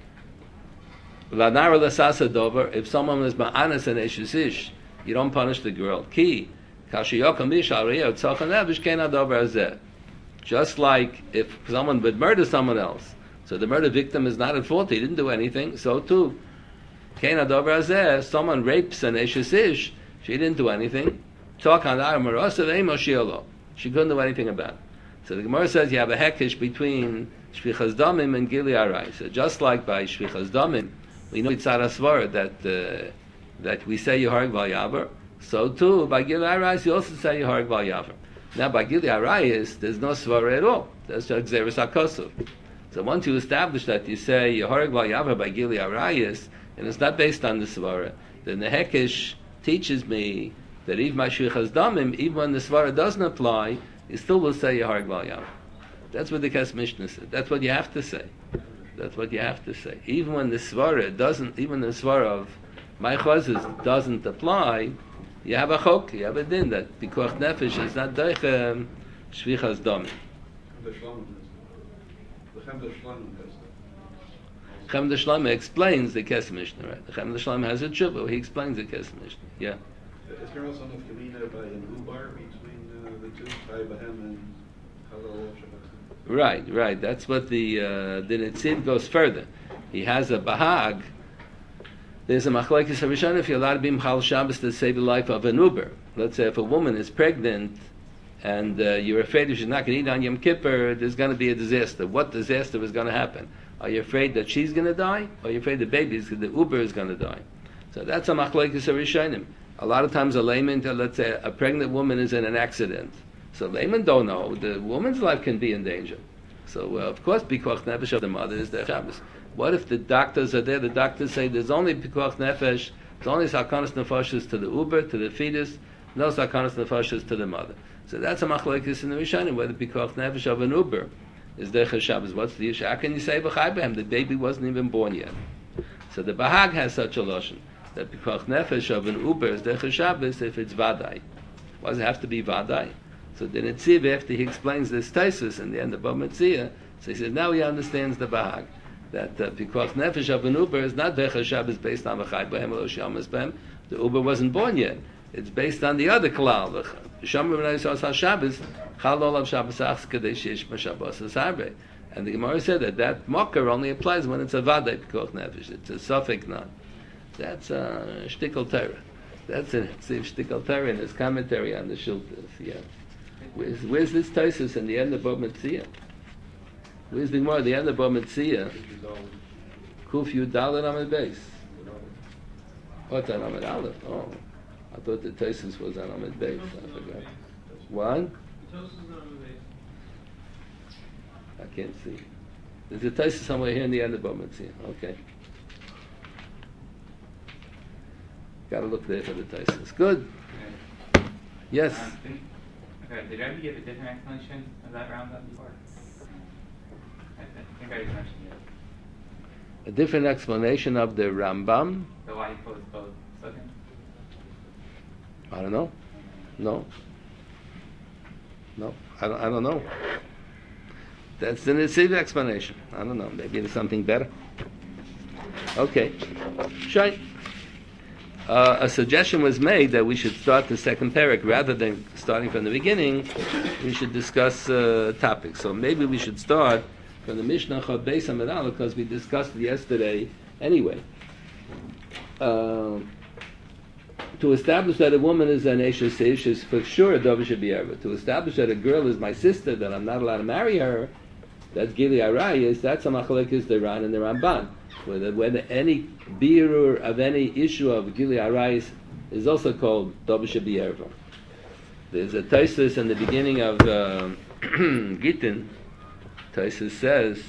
V'nara l'sasa dover, if someone is ma'anas and eshes, you don't punish the girl. Ki, kashiyokam ish alreya tzalchan nevish kena dover azeh. Just like if someone would murder someone else, so the murder victim is not at fault, he didn't do anything, so too, kena dover azeh, someone rapes an eshes, she didn't do anything, tzalchan arasav emo shiolo, she couldn't do anything about it. So the Gemara says you have a hekesh between shvichas damim and gili arai. So just like by shvichas damim, we know it's Sarasvara that we say Yehareg Val Yavar. So too, by Gili Arayis, you also say Yehareg Val Yavar. Now, by Gili Arayis, there's no Svara at all. There's just Xeris HaKosov. So once you establish that you say Yehareg Val Yavar by Gili Arayis, and it's not based on the Svara, then the Hekesh teaches me that even by Shvichas Damim, even when the Svara doesn't apply, you still will say Yehareg Val Yavar. That's what the Kes Mishnah said. That's what you have to say. That's what you have to say. Even when the svara doesn't, even the svara of my chazis doesn't apply, you have a chok, you have a din that pikuach nefesh is not doichem shvichas domi. The Shlomo has Chem the Shlomo explains the Kesef Mishnah, right? The Chem the Shlomo has a tshuva, he explains the Kesef Mishnah. Yeah. Is there also enough Kamina by an ubar between the two, Chai Bahem and Halal Shabbat? Right. That's what the Netziv goes further. He has a bahag. There's a machlekes harishon if you're allowed to be Mchal Shabbos to save the life of an uber. Let's say if a woman is pregnant and you're afraid if she's not going to eat on Yom Kippur, there's going to be a disaster. What disaster is going to happen? Are you afraid that she's going to die? Or are you afraid the uber is going to die? So that's a machlekes harishonim. A lot of times a layman, let's say a pregnant woman is in an accident. So laymen don't know. The woman's life can be in danger. So of course, pikuach nefesh of the mother is the Shabbos. What if the doctors are there? The doctors say there's only pikuach nefesh, there's only sarkanos nefashos to the uber, to the fetus, no sarkanos nefashos to the mother. So that's a machlekes in the Rishonim, whether pikuach nefesh of an uber is the Shabbos. What's the issue? How can you say b'chai b'hem? The baby wasn't even born yet. So the Bahag has such a loshon that pikuach nefesh of an uber is the Shabbos if it's vadai. Why does it have to be vadai? So the Netziv, after he explains this tesis in the end of Bava Metzia, so he says now he understands the Bahag that pikuach nefesh of an uber is not Decha Shabbos based on v'chai b'hem or shamas b'hem. The uber wasn't born yet. It's based on the other klal. Shammar b'nai Yisrael Shabbos chal olav Shabbos achs kadei sheish b'Shabbos asarbe. And the Gemara said that mocker only applies when it's a vadai pikuach nefesh. It's a suffix non. That's a shtickle Torah. That's a shtickle Torah in his commentary on the Shultas. Yeah. Where's this tesis in the end of Bava Metzia? Where's the Gemara at the end of Bava Metzia? Kuf Yud Dalet Amud Beis. What's on Amud Aleph? Oh, I thought the tesis was on Amud Beis. I forgot. What? I can't see. There's a tesis somewhere here in the end of Bava Metzia. Okay. Got to look there for the tesis. Good. Yes. Okay, did Rebbe give a different explanation of that Rambam before? I think I just mentioned it. A different explanation of the Rambam? So why he quotes both second? I don't know. No, I don't know. That's the Netziv explanation. I don't know. Maybe there's something better. Okay. Shai. A suggestion was made that we should start the second parak rather than starting from the beginning. We should discuss topics. So maybe we should start from the Mishnah Chod Beis Amud Aleph because we discussed it yesterday anyway. To establish that a woman is an Eshes Ish is for sure a Dover should be ever. To establish that a girl is my sister, that I'm not allowed to marry her, that's Gili Arayis, that's a machlekes the Ran and the Ramban. Whether any birur of any issue of Gili Arayis is also called Dover should be ever. There's a Taisus in the beginning of Gittin. Taisus says,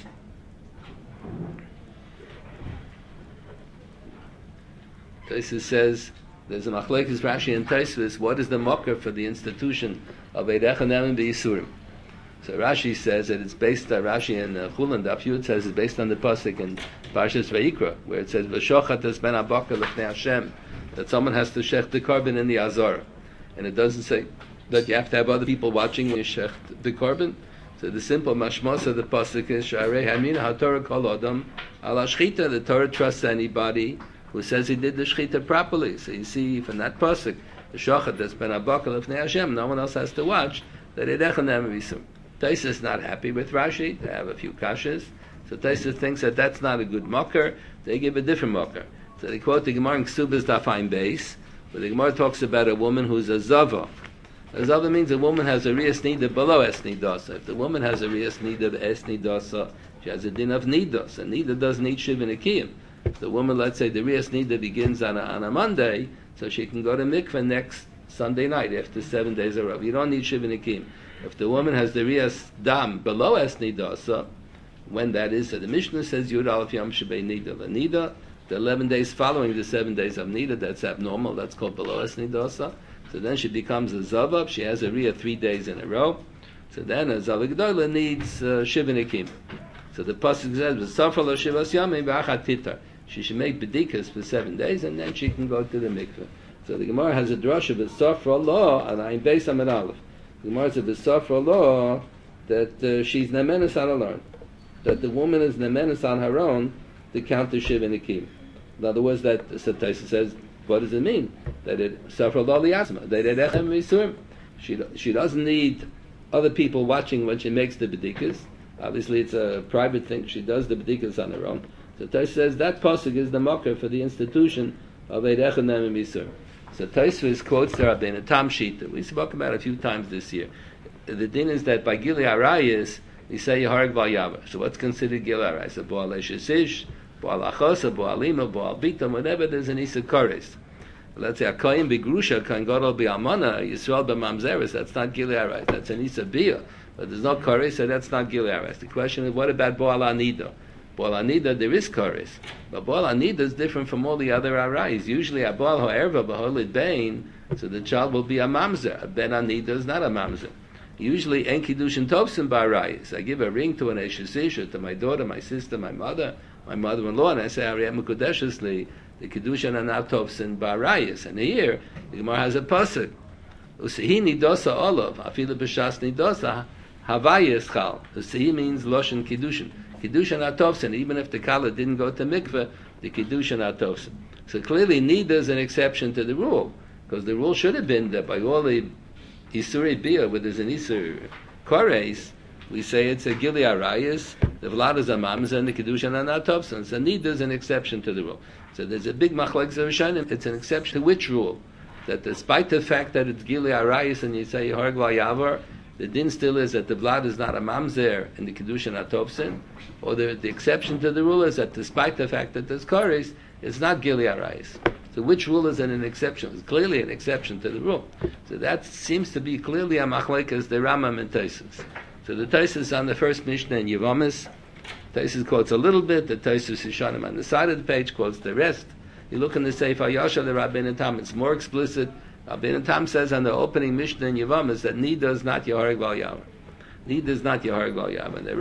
there's a machlekes Rashi and Taisus. What is the mocker for the institution of Eidecha Ne'emin B'Yisurim? So Rashi says that it's based on Rashi and Chulin Daf Yud says it's based on the pasuk in Parshas Vayikra where it says V'shochat es ben abaka l'fnei Hashem, that someone has to shech the korban in the Azor, and it doesn't say that you have to have other people watching when you shech the korban. So the simple mashmos of the pasuk is Sharei Hamin HaTorah Kol Adam Ala Shchita. The Torah trusts anybody who says he did the shchita properly. So you see from that pasuk, the shochat es ben abaka l'fnei Hashem, no one else has to watch that Eidecha Ne'emin B'Yisurim. Taisus is not happy with Rashi. They have a few kashas. So Taisus thinks that that's not a good mocker. They give a different mocker. So they quote the Gemara in Ksubas Dafayin Beis, where the Gemara talks about a woman who's a zava. A zava means a woman has a riyas nida below es nidasa. If the woman has a riyas nida of es nidasa, she has a din of nidas. And nida doesn't need shiv and akiyim. If the woman, let's say, the riyas nida begins on a Monday, so she can go to mikveh next Sunday night after 7 days of Rav. You don't need shiv and akiyim. If the woman has the riyas dam below es nidasa, when that is, so the Mishnah says Yud Aleph Yom Shebei Nida L'Nida, the 11 days following the 7 days of Nida, that's abnormal, that's called below es nidasa. So then she becomes a Zavab, she has a riyah 3 days in a row. So then a Zavagdola needs Shiva Nikim. So the Pasuk says, V'safar lo Shivas Yamim V'achat Titar. she should make bedikas for 7 days, and then she can go to the mikveh. So the Gemara has a drasha b'safra law, and I'm based on Aleph. The Gemara says b'safra law that she's nemenis on her own, that the woman is nemenis on her own to count the shiv and the kim. In other words, that Taisa says, what does it mean? That it safra law liyasma, that it echem v'isurim. She doesn't need other people watching when she makes the bedikas. Obviously, it's a private thing. She does the bedikas on her own. So Taisa says that pasuk is the mocker for the institution of Eid Echad Ne'em Yisurim. So Taisvis quotes the Rabbeinu Tam Shita. We spoke about it a few times this year. The din is that by Gili Arayis, we say Yehareg Val Yavar. So what's considered Gili Arayis? A Boal Eshesish, Boal Achosa, Boal Ima, Boal Bitam, whenever there's an Isa Koris. Let's say a Kohen Begrusha, Kohen Gadol Be'amana, Yisrael Be'mamzeres, that's not Gili Arayis. That's an Isa Bia. But there's no Koris, so that's not Gili Arayis. The question is, what about Boal Anida? Boal Anida, there is Koris. But Boal Anida is different from all the other Arayis. Usually, a Boal Ha'erva, B'holid Bein, so the child will be a Mamzer. A Ben Anida is not a Mamzer. Usually, En Kiddushin Tovsim Ba'arayis. I give a ring to an Eshesisha, to my daughter, my sister, my mother-in-law, and I say, Ariyah Mekudeshesli, the Kiddushin are not Tovsim Ba'arayis. And here, the Gemara has a pasuk. Usehi Nidosa Olav, Afilu B'shas Nidosa, Havayis Chal. Usehi means Loshen Kiddushin. Kiddushin Atovsin, even if the Kala didn't go to mikveh, the Kiddushin Atovsin. So clearly, Nida is an exception to the rule, because the rule should have been that by all the Isuri Bia, where there's an Isur Kores, we say it's a Gili Arayis, the Vlad is a Mamza, and the Kiddushin Atovsin. So Nida is an exception to the rule. So there's a big machlek Zerushanim. It's an exception to which rule? That despite the fact that it's Gili Arayis and you say Yehareg Val Yavar, the din still is that the blood is not a mamzer in the Kiddushin Atovsin, or the exception to the rule is that despite the fact that there's Koris, it's not Gili Arayis. So which rule is an exception? It's clearly an exception to the rule. So that seems to be clearly a machlekes the Rambam and Tosfos. So the Tosfos on the first Mishnah in Yevamis, Tosfos quotes a little bit, the Tosfos Yishanim on the side of the page quotes the rest. You look in the Sefer Yasha, the Rabbeinu Tam, it's more explicit. Rabbeinu Tam says on the opening Mishnah in Yevamis that Nida is not Yehareg Val Yavar. Nida is not Yehareg Val Yavar. And the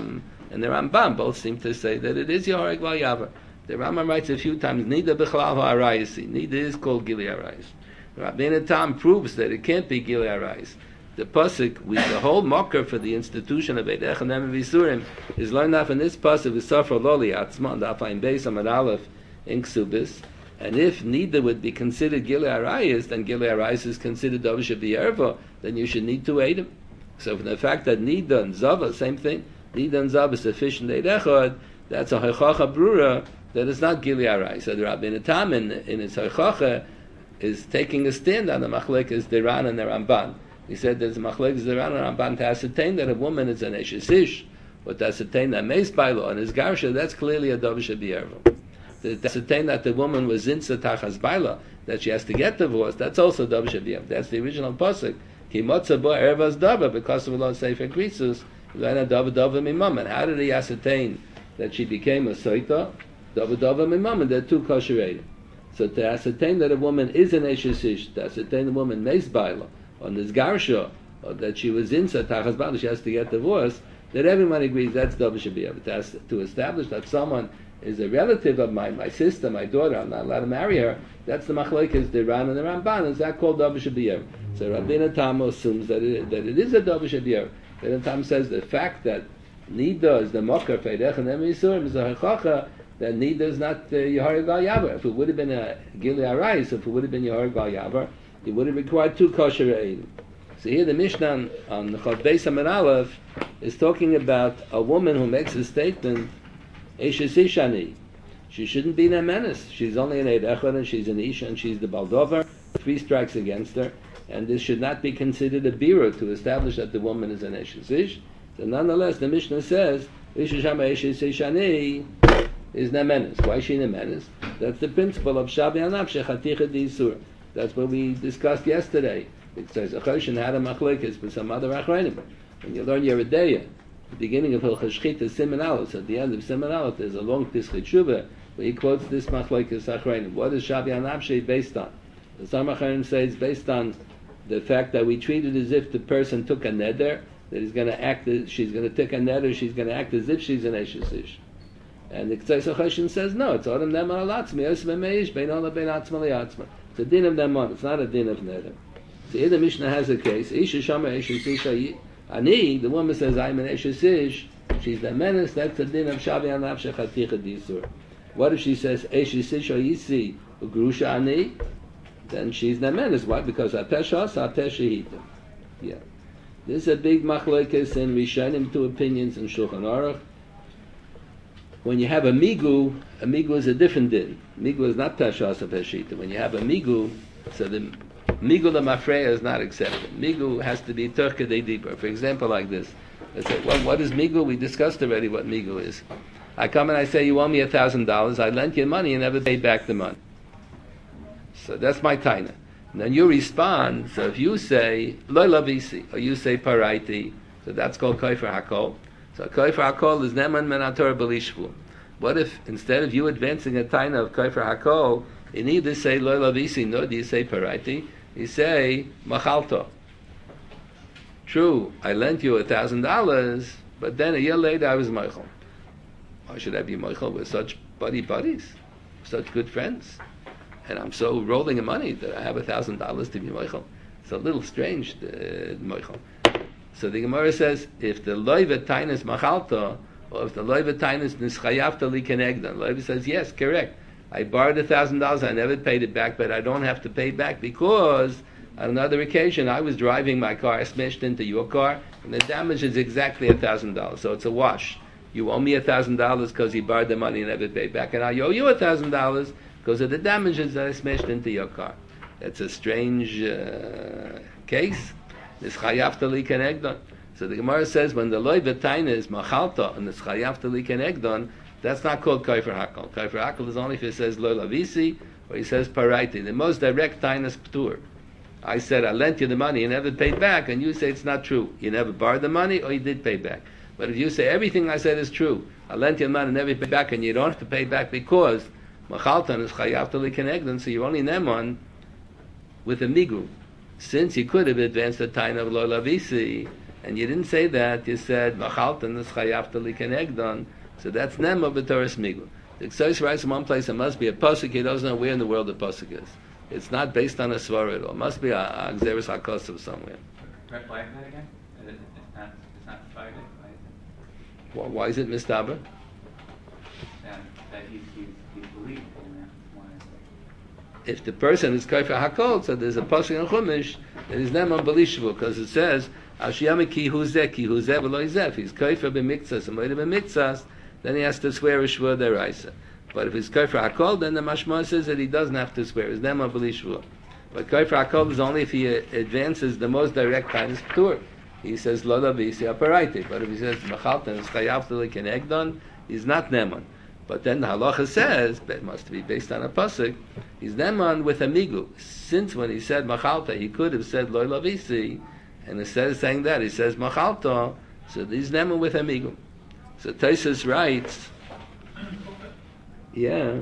Rambam both seem to say that it is Yehareg Val Yavar. The Rambam writes a few times, Nida B'chalal Ha'arayisi. Nida is called Gili Arayis. Rabbeinu Tam proves that it can't be Gili Arayis. The pasuk with the whole mocker for the institution of Eid Echad Ne'em Yisurim is learned off in this pasuk with Safra Loli Atzma and Afayin Beis Amad Aleph in Ksubis. And if Nida would be considered Gili Arayis, then Gili Arayis is considered Dovish B'Yerva, then you should need to aid him. So from the fact that Nida and Zava, same thing, Nida and Zava is sufficient Eid Echad, that's a Haichacha Brura, that is not Gili Arayis. So the Rabbeinu Tam in his Haichacha is taking a stand on the Machlekes Deran and the Ramban. He said there's a Machlekes Deran and Ramban to ascertain that a woman is an Eshes Ish, or to ascertain that Meis Bailo and his Garsha, that's clearly a Dovish B'Yerva. To ascertain that the woman was Zinsa Tachas Baila, that she has to get divorced, that's also Dovish B'Yerva. That's the original pasuk. Ki motza bo ervas dava, because of Allah Sefer Krisus, Lena dava dava mimam. And how did he ascertain that she became a soita? Dava dava mimam, and they're two kosher edim. So to ascertain that a woman is an Eshes Ish, to ascertain the woman Meis Baila, on this Garsha, or that she was Zinsa Tachas Baila, she has to get divorced, that everyone agrees that's Dovish B'Yerva. To establish that someone is a relative of my sister, my daughter, I'm not allowed to marry her, that's the machlekes, the Ran and the Ramban, is that called Dovish B'Yerva? So Rabbeinu Tam assumes that it is a Dovish B'Yerva. Rabbeinu Tam says the fact that Nida is the mocker for Eid Echad Ne'em Yisurim is a Hachacha, that Nida is not Yehareg Val Yavar. If it would have been a Gili Arayis, if it would have been Yehareg Val Yavar, it would have required two kosher eidim. So here the Mishnah on the Chav Beis Amud Aleph is talking about a woman who makes a statement, Eshes Ishani. She shouldn't be a menace. She's only an Eid Echad and she's an Isha and she's the Baldover. 3 strikes against her. And this should not be considered a bira to establish that the woman is an Eshes Ish. So nonetheless, the Mishnah says, Isha Shama Eshes Ishani is a menace. Why is she a menace? That's the principle of Shabi Hanaf Shechaticha D'Isur. That's what we discussed yesterday. It says, Achoshin had a machlekes with some other achronim. When you learn Yeridea, the beginning of Hilchos Shchita is Siman Aleph. At the end of Siman Aleph, there's a long Pischei Tshuva where he quotes this machlekes achronim. What is Shabi Hanaf based on? The some achronim say it's based on the fact that we treat it as if the person took a neder, that he's going to act, she's going to take a neder, she's going to act as if she's an Eshes Ish. And the Ktsaisa Choshen says, no, it's Odom Neman Alatzma, Yosef Meish, Bein Ola Bein Atzma Liatzma. It's a din of Neman, it's not a din of Neder. So here the Mishnah has a case, Isha Shama, Isha Sisha, Ani, the woman says, I'm an Isha Sish, she's the menace, that's a din of Shavi Anavsha Chaticha Disur. What if she says, Isha Sisha Yisi, Ugrusha Ani? Then she's the menace. Why? Because Ateshas, Ateshahita. Yeah. This is a big machlokes in Rishonim, two opinions in Shulchan Aruch. When you have a migu is a different din. Migu is not tashas of heshita. When you have a migu, so the migu lemafreya is not accepted. Migu has to be turkadei deeper. For example, like this. Let's say, well, what is migu? We discussed already what migu is. I come and I say, you owe me $1,000. I lent you money and never paid back the money. So that's my taina. And then you respond. So if you say lo lavisi or you say paraiti, so that's called koifer hakol. So koifer hakol is neman menator belishvu. What if instead of you advancing a taina of koifer hakol, you neither say lo lavisi nor do you say paraiti, you say machalto. True, I lent you $1,000, but then a year later I was meichel. Why should I be meichel? We're such buddies, such good friends. And I'm so rolling in money that I have $1,000 to be moichel. It's a little strange, moichel. So the Gemara says, if the loiva tainas machalta, or if the loiva tainas nischayavta li kenegdan, loiva says, yes, correct. I borrowed $1,000, I never paid it back, but I don't have to pay back because on another occasion I was driving my car, I smashed into your car, and the damage is exactly $1,000. So it's a wash. You owe me $1,000 because you borrowed the money and never paid back, and I owe you $1,000 because of the damages that I smashed into your car. That's a strange case. This chayavta li kenegdon. So the Gemara says when the loy v'taina is machalta and this chayavta li kenegdon, that's not called koifer hakol. Koifer hakol is only if it says lo lavisi or he says paraiti. The most direct taina is ptur. I said I lent you the money and never paid back, and you say it's not true. You never borrowed the money or you did pay back. But if you say everything I said is true, I lent you the money and never paid back, and you don't have to pay back because machaltan is chayavta li kenegdon, so you only neman with a migu. Since you could have advanced the taina of lo lavisi, and you didn't say that, you said machaltan is chayavta li kenegdon, so that's nema b'toras migu. The Ksais writes in one place it must be a pasuk. He doesn't know where in the world the pasuk is. It's not based on a svara at all. It must be a gzeres hakosov somewhere. Why is that again? It's not divided. Why is it mistaber? That he's believable. If the person is koifer hakol, so there's a pasuk in Chumash that is not unbelievable because it says Ashiyama ki huzeh v'lo yizeh. If he's koifer b'miktzas and moed b'miktzas, then he has to swear a shvur deraisa. But if he's koifer hakol, then the mashma says that he doesn't have to swear. It's not unbelievable. But koifer hakol is only if he advances the most direct kind of ptur. He says lo lavisi aparaiti. But if he says machaltan is chayavta li kenegdon, he's not neman. But then the halacha says, it must be based on a pasuk, he's neman with a migu. Since when he said machalta, he could have said loy lavisi, and instead of saying that, he says machalta, so he's neman with a migu. So Tosfos writes, yeah.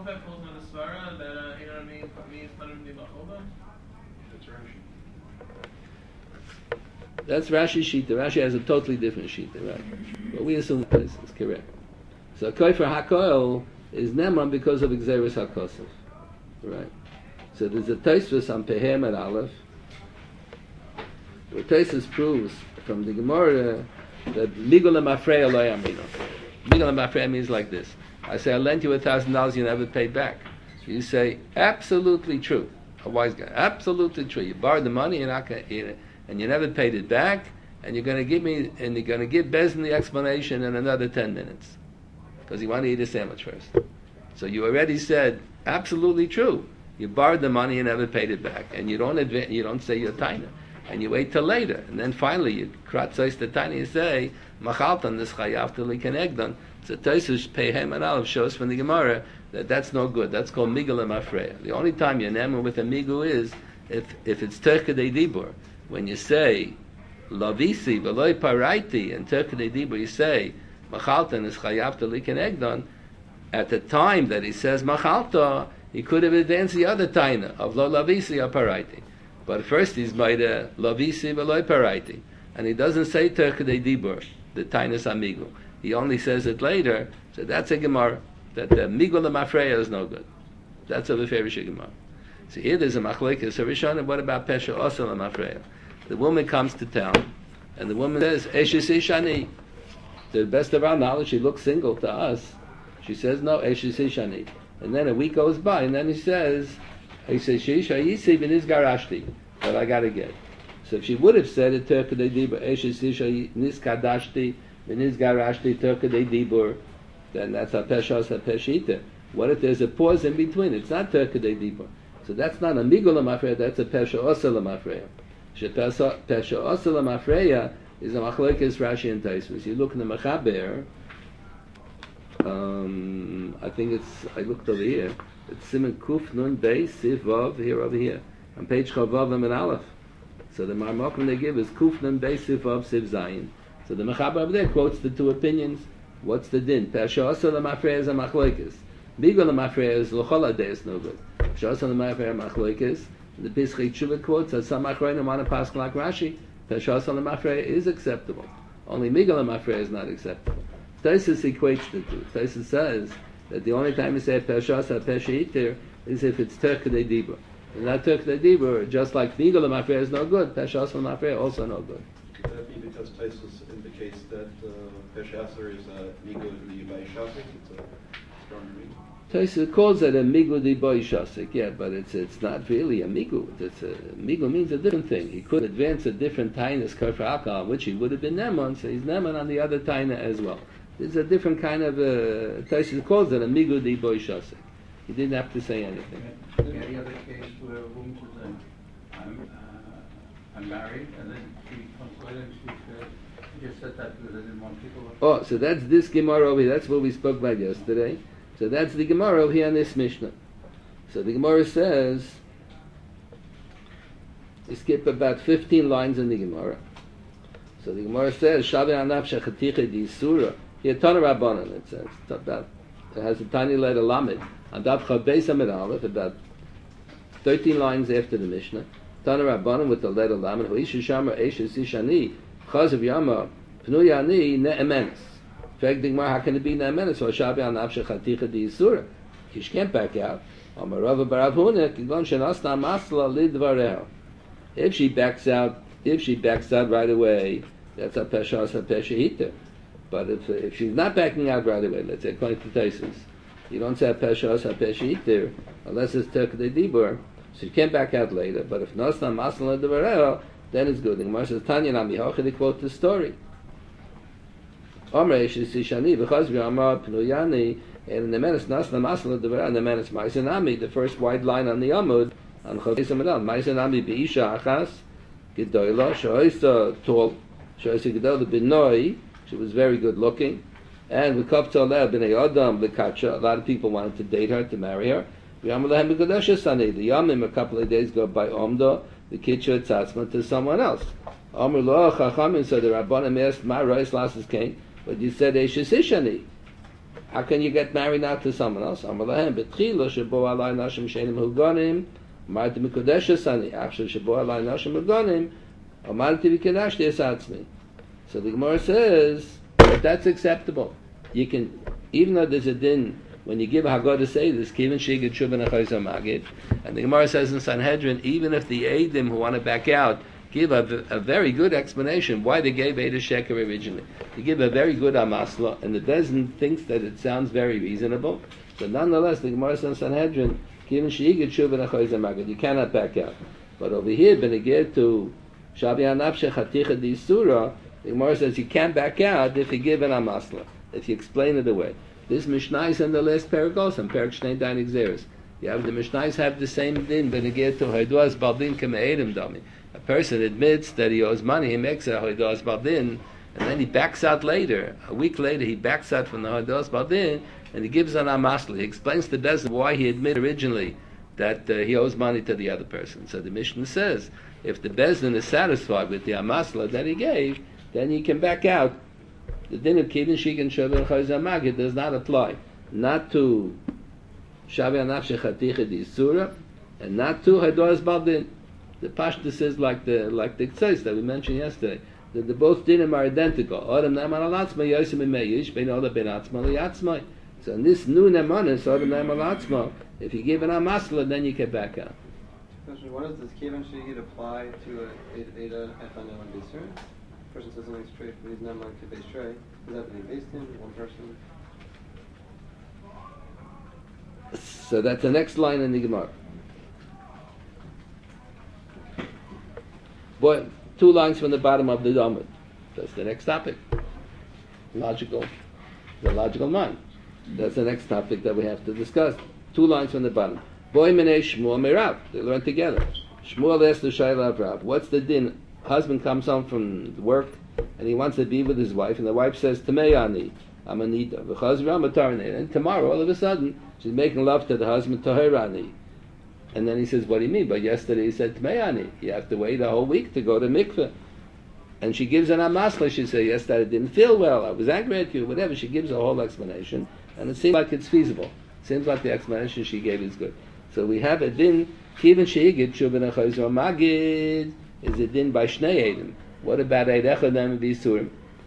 That's Rashi's shita. Rashi has a totally different shita, right? But we assume this is correct. So koifer hakoil is neman because of gzeres hakosov, right? So there's a Tosfos on Pehem and Aleph, where Tosfos proves from the Gemara that migul lemafreya lo yamino. Migul lemafreya means like this: I say I lent you $1,000, you never paid back. You say absolutely true. A wise guy, absolutely true. You borrowed the money, you're not going to, and you never paid it back, and you're going to give me, and you're going to give Bezdin the explanation in another 10 minutes. Because he wanted to eat a sandwich first. So you already said, absolutely true. You borrowed the money and never paid it back. And you don't say your taina. And you wait till later. And then finally you kratzos the taina, you say, machaltan this chayavta li kenegdon. So Tosfos Pehem and Aleph shows from the Gemara that that's no good. That's called migul lemafreya. The only time you're neman with a migu is if it's terkadei dibur. When you say, lavisi v'loi paraiti, and terkadei dibur, you say, machalta is chayavta li kenegdon. At the time that he says machalta, he could have advanced the other taina of lo lavisi or paraiti. But first he's made a lavisi v'loi paraiti, and he doesn't say terkadei dibur, the tainas amigu. he only says it later, so that's a Gemara. That the Migul Mafreya is no good. That's a favorite Gemara. So here there's a machlekes. So Rishon, what about Pesha Osel Mafreya? The woman comes to town, and the woman says, Eshes Ishani. To the best of our knowledge, she looks single to us. She says, no, Eshes Ishani. And then a week goes by, and then he says, but I gotta get. So if she would have said it, Turkadei Dibur, Eshes Isha Niskadashti, Nizgarashti, Turkadei Dibur, then that's a Peshas, a Peshita. What if there's a pause in between? It's not Turkadei Dibur. So that's not a Migul Mafreya, that's a Pesha Osel Mafreya. Pesha Osel Mafreya is a machlekes Rashi and Taisvus. You look in the Mechaber, I think it's, I looked over here, it's Siman Kuf Nun Beis Siv Vav, here over here, on page Chavav and Aleph. So the Marmokim they give is Kuf Nun Beis Siv Vav Siv Zayin. So the Mechaber over there quotes the two opinions. What's the din? Pesha Osel Mafreya is a machlekes. Migul Mafreya is L'chol Adei no good. Pesha Osel Mafreya machlekes. The Pischei Tshuva quotes as some Achronim want to pass like Rashi. Pesha Osel Mafreya is acceptable. Only Migul Mafreya is not acceptable. Taisus equates the two. Taisus says that the only time you say Pesha Osel Pesha Iter is if it's Turkadei Dibur. And not Turkadei Dibur, just like Migul Mafreya is no good, Pesha Osel Mafreya also no good. Could that be because Taisus indicates that Pesha Aser is a Migul Yibai Shafik? It's a stronger Migul. Taisus calls it a Migul Yibai Shafik, yeah, but it's not really a Migul. Migul means a different thing. He could advance a different tainus for alcohol, which he would have been Neman, so he's Neman on the other taina as well. It's a different kind of, Taisus calls it a Migul Yibai Shafik. He didn't have to say anything. Any other case where a woman says, I'm married, and then she comes later and she just said that because I didn't want people to... Oh, so that's this Gemara over here. That's what we spoke about yesterday. So that's the Gemara over here in this Mishnah. So the Gemara says, you skip about 15 lines in the Gemara. So the Gemara says, Shavi Anaf Shechaticha Di Surah. Here, Tana Rabbanan, it says. It has a tiny letter Lamed. Adav Chabeis Amid Aleph, about 13 lines after the Mishnah. Tana Rabbanan with the letter Lamed. Hoisha Shamar Eshes Ishani. Chazav Yama. Pnu Yani Ne'emenes. Fact, how can it be Ne'emenes? So Shavi Anaf Shechaticha Di Surah. She can't back out. Amarava Barav Huna, Kigon Shenasna Masla Lidvareho. If she backs out right away, that's a Pesha, a Pesha Hita. But if she's not backing out right away, let's say according to Taisus, you don't say a Pesha, a Pesha Hita, unless it's Turkadei Dibur, so you can't back out later. But if Nasna Masla Lidvareho, then it's good. The Gemara says, Tanya Nami Hocha, they quote the story. Amrei Shishani, V'chazvi Amar Pnuyani, and the Ne'emenes Nasna Masla Lidvareho, and the Ne'emenes Maisanami, the first wide line on the Amud, on Chavis Amadal, Maisanami Be'isha Achas, Gedoyla, Shoisa tall, Shoisa Gedoyla B'noi, she was very good looking, and V'kopta Leh B'nei Adam L'kacha, a lot of people wanted to date her, to marry her. V'yamalehem B'godesha Sani, the Yamim a couple of days go by Omdo, the Kitcha Tzatzman to someone else. Amr Lo Chachamim, so the Rabbanim asked, Ma Rois Lasses came, but you said Eshes Ishani. How can you get married now to someone else? Amr Lahem B'tchilo Shebo Alai Nashim Shenim Huganim, Marti Mikudesha Sani, After Shebo Alai Nashim Huganim, Amarti V'kedashti Esatzmi. So the Gemara says that that's acceptable. You can, even though there's a din, when you give a Haggadah to say this, Kivin Shigid Shuvin Achayza Magid, and the Gemara says in Sanhedrin, even if the Eidim who want to back out give a very good explanation why they gave Eidah Sheker originally. They give a very good Amasla, and the Bezin thinks that it sounds very reasonable, but nonetheless, the Gemara says in Sanhedrin, Kivin Shigid Shuvin Achayza Magid, you cannot back out. But over here, Benegir to Shavi Anaf Shechaticha Di Surah, the Gemara says you can't back out if you give an Amasla, if you explain it away. This Mishnah is in the last Paragos, and Parag Shnei Danik Zeres. You have the Mishnahs have the same din, Benegir to Haiduas Baldin Kame'edim Dami. A person admits that he owes money, he makes a Haiduas Baldin, and then he backs out later. A week later, he backs out from the Haiduas Baldin, and he gives an Amasla. He explains to Bezin why he admitted originally that he owes money to the other person. So the Mishnah says, if the Bezin is satisfied with the Amasla that he gave, then he can back out. The din of Kivin Shigin Shavin Chayza Magid does not apply. Not to Shavi Anaf Shechaticha Di Surah, and not to Haiduas Baldin. The Pashtus is like the Ktseis that we mentioned yesterday. that the both dinim are identical. Adam Naaman al Atzma, Yosem Meyish, Ben Ola Ben Atzma Liatzma. So in this new Nemanis, Adam Naaman al Atzma, if you give an Amasla, then you get back out. Question: what does this Kevin Shigid apply to Ada Echanem and Beiser? Person says something straight, but he's not like to base straight. Does that mean based in one person? So that's the next line in the Gemara. But 2 lines from the bottom of the Amud. That's the next topic. The logical mind. That's the next topic that we have to discuss. 2 lines from the bottom. Boy Menei Shmuel Merav. They learn together. Shmuel asked the Shaila of Rav, what's the din? Husband comes home from work and he wants to be with his wife, and the wife says, Tamei ani, I'm a nida. And tomorrow, all of a sudden, she's making love to the husband, Tahirani. And then he says, what do you mean? But yesterday he said, Tamei ani. You have to wait a whole week to go to mikveh. And she gives an amasla. She says, yesterday I didn't feel well, I was angry at you, whatever. She gives a whole explanation, and it seems like it's feasible. Seems like the explanation she gave is good. So we have a din, Kivin Sheigid, Shubin Achayzor Magid, is a din by Shnei Edim. What about Eid Echad and Bisurim?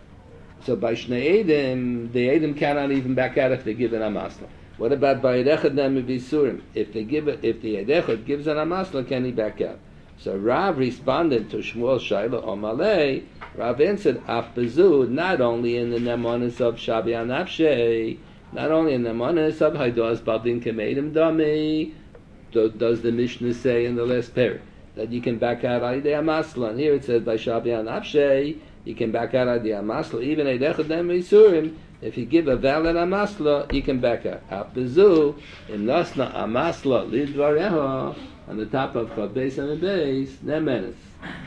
So by Shnei Edim, the Edim cannot even back out if they give an amasla. What about by Eid Echad and Bisurim? If the Eid Echad gives an amasla, can he back out? So Rav responded to Shmuel Shaila Omalei. Rav answered, Af Bezu, not only in the Nemonis of Shabi Anafshei, not only in the Nemonis of Haidos Babdin Kemedim Dami, does the Mishnah say in the last pair that you can back out Aidei Amasla. And here it says by Shabi Anafshei, you can back out Aidei Amasla, even Eid Echad and Bisurim. If you give a valid Amasla, you can back out. Af Bezu, Im Nasna Amasla Lidvareha, on the top of Chav Beis and Beis, Nemenes.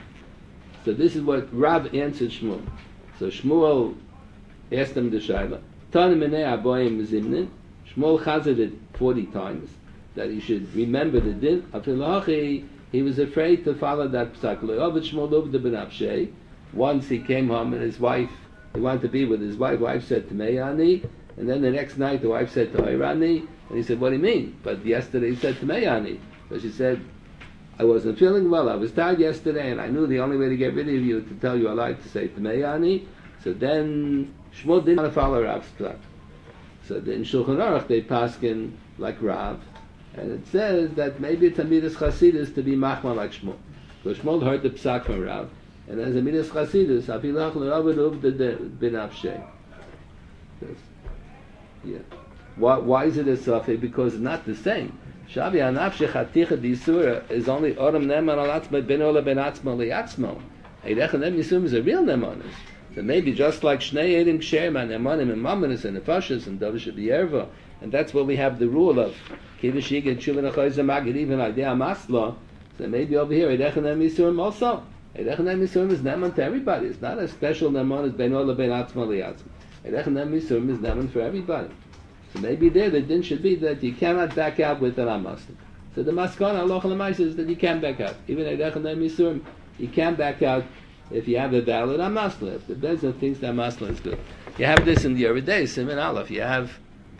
So this is what Rav answered Shmuel. So Shmuel asked him the Shaila. Tanim Menei Aboyim Zimnin. Shmuel chazed it 40 times, that he should remember the din. Afilachi, he was afraid to follow that psak. Le'ovet Shmuel Uvda ben Avshei. Once he came home and his wife, he wanted to be with his wife. Wife said to Meyani, and then the next night the wife said to Irani, and he said, "What do you mean?" But yesterday he said to Meyani. So she said, I wasn't feeling well, I was tired yesterday, and I knew the only way to get rid of you to tell you I lied to say Tameyani. So then Shmuel didn't want to follow Rav's psak. So then Shulchan Aruch they paskin like Rav, and it says that maybe it's a midas chasidus to be machma like Shmuel. So Shmuel heard the psak from Rav, and as a midas chasidus, afilach l'Ravid uvda bin Avshei. Yeah. Why is it a suffix? Because it's not the same. Shabi Anafshe Chaticha Disura is only Oram Neman al Atzma Ben Ola Ben Atzma Liatzmo. Eid Echad Nem Yisum is a real Nemanis. So maybe just like Shnei Edim Ksherman, Nemanim and Mamanis and Nefashis and Davish B'Yerva, and that's what we have the rule of Kivashig and Shuvin Achoyza Magid, even Idea Masla. So maybe over here Eid Echad Nem Yisum also. Eid Echad Nem Yisum is Neman to everybody. It's not a special Nemanis Ben Ola Ben Atzma Liatzmo. Eid Echad Nem Yisum is Neman for everybody. So maybe there the din should be that you cannot back out with an amasla. So the maskana Allah L'Mais is that you can back out. Even Eidech and Misurim, you can back out if you have a valid amasla. If the Bezin thinks the amasla is good. You have this in the Yoreh Deis, Siman Aleph. You have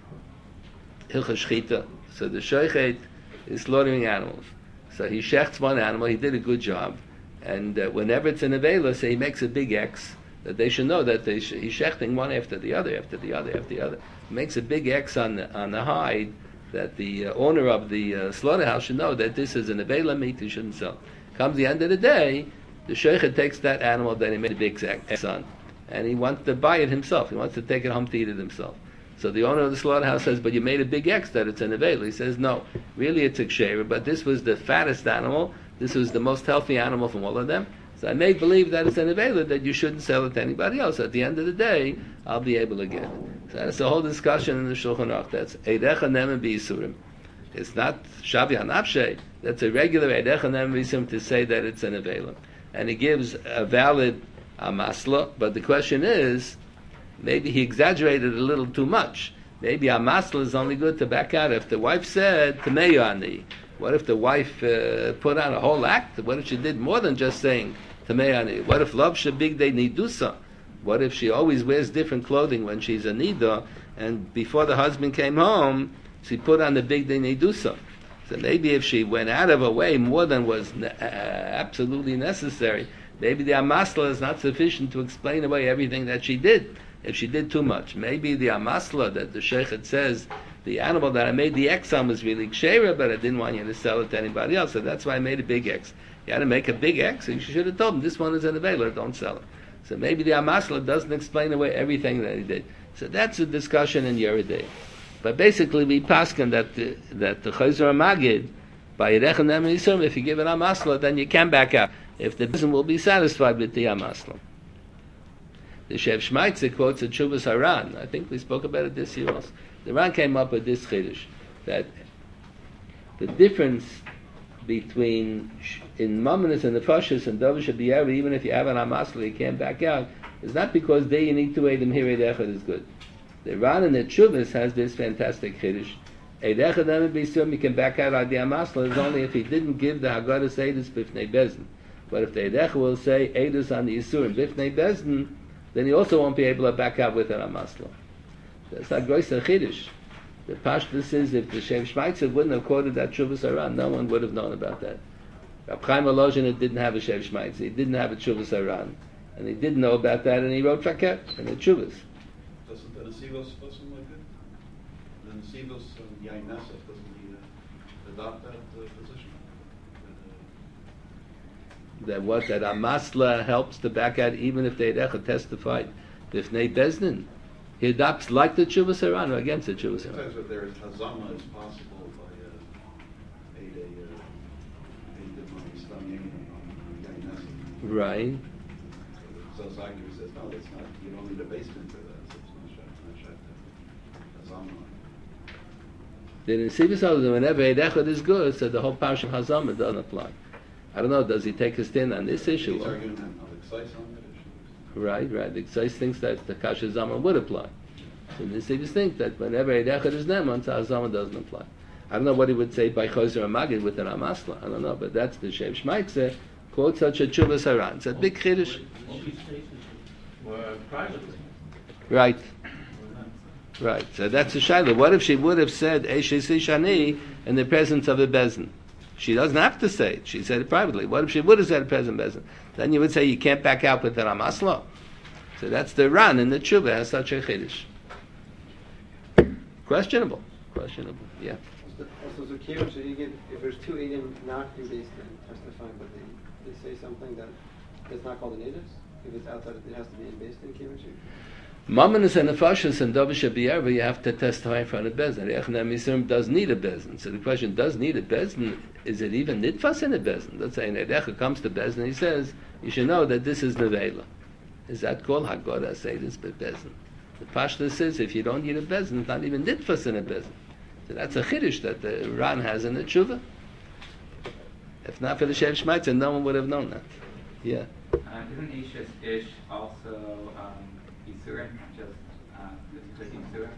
Hilchah Shchita. So the Shoichet is slaughtering animals. So he shechts one animal, he did a good job. And whenever it's an Avela, so he makes a big X, that they should know that he's shechting one after the other, after the other, after the other. Makes a big X on the hide, that the owner of the slaughterhouse should know that this is an Avela meat he shouldn't sell. Comes the end of the day, the sheikh takes that animal that he made a big X on, and he wants to buy it himself. He wants to take it home to eat it himself. So the owner of the slaughterhouse says, but you made a big X that it's an Avela. He says, no, really it's a ksheira, but this was the fattest animal, this was the most healthy animal from all of them. So I make believe that it's an Avela, that you shouldn't sell it to anybody else. At the end of the day, I'll be able to get it. So that's the whole discussion in the Shulchan Aruch. That's Eidecha Nemen B'Yisurim. It's not Shabi Hanafshei. That's a regular Eidecha Nemen B'Yisurim to say that it's an Avela. And he gives a valid Amasla, but the question is, maybe he exaggerated a little too much. Maybe Amasla is only good to back out. If the wife said, Tameyani, what if the wife put on a whole act? What if she did more than just saying Tameyani? What if love shabig de nidusa? What if she always wears different clothing when she's a nida, and before the husband came home, she put on the big de nidusa? So maybe if she went out of her way more than was absolutely necessary Maybe the Amasla is not sufficient to explain away everything that she did, if she did too much. Maybe the Amasla that the Sheikhet says, the animal that I made the X on was really Kshera, but I didn't want you to sell it to anybody else, so that's why I made a big X. You had to make a big X, and you should have told him, this one is an Avela, don't sell it. So maybe the Amasla doesn't explain away everything that he did. So that's a discussion in Yeridei. But basically, we paskin that the Chayzer Magid, by Yerech and Neman Yisurim, if you give an Amasla, then you can back out. If the person will be satisfied with the Amasla. The Shev Shmaitzer quotes a Chuvas Haran. I think we spoke about it this year also. The Ran came up with this Chiddush, that the difference between in Mamonis and the Nefashis and Dovish Abiyari, even if you have an Amasla, you can't back out, is not because there you need to Eid here Eid Echad is good. The Ran in the Chuvas has this fantastic Chiddush. Eid Echad Emet B'Yisurim, you can back out on the Amasla, is only if he didn't give the Haggadah Eidus B'fnei Bezdin. But if the Eid Echad will say Eidus on the Yisurim B'fnei Bezdin, then he also won't be able to back out with an Amasla. That's not Groiser Chiddush. The Pashtus is, if the Shev Shmaitzer wouldn't have quoted that Chuvas Haran, no one would have known about that. Rab Chaim Volozhin didn't have a Shev Shmaitzer, he didn't have a Chuvas Haran, and he didn't know about that, and he wrote Faket and the Chuvas. Doesn't the Nesivos person like that? The Nesivos Yain Nesef, doesn't he adopt that position? That what? That Amasla helps to back out even if the Eid Echad testified B'fnei Bezdin. He adopts like the Chuvas Haran or against the Chuvas Haran. Sometimes if there is Hazama is possible by Right. So Zagir says, no, that's not, you don't need a basement for that. So it's not Hazama. Then in Sivas Hazama, whenever Eid Echad is good, so the whole Parsha of Hazama doesn't apply. I don't know, does he take a stand on this issue? He's arguing on the Ksais on that issue. Right. The Ksais thinks that the Kasha Zaman would apply. So the Sivas think that whenever Eid Echad is Neman, so Hazama doesn't apply. I don't know what he would say by Choser Magid with an Amasla. I don't know, but that's the Shev Shmaitzer quotes such a Chuvas Haran. It's a big Chiddush. Right. So that's a Shaila. What if she would have said Eishesi Shani in the presence of a Bezin? She doesn't have to say it. She said it privately. What if she would have said it present Bezin? Then you would say you can't back out with an Amasla. So that's the Ran in the Tshuva has such a Chiddush. Questionable. Yeah. Also, so Kieran, should you give, if there's two Eidim not in Beis Din testifying, but they say something that is not called the natives? If it's outside, it has to be in Beis Din, Kieran? Mamonis and Nefashis and Dovish Abiyarva, you have to testify in front of Bezin. Riach Neman Yisurim does need a Bezin. So the question, does need a Bezin, is it even nitfas in a Bezin? Let's say an Edecha comes to Bezin and he says, you should know that this is Nevela. Is that called Haggadah Seidus Bezin? The Pashta says if you don't need a Bezin, it's not even nitfas in a Bezin. So that's a Chiddush that the Ran has in the Tshuva. If not for the Shev Shmaitzer, no one would have known that. Yeah. Isn't Ish's Ish also Yisurim, not just Yisurim?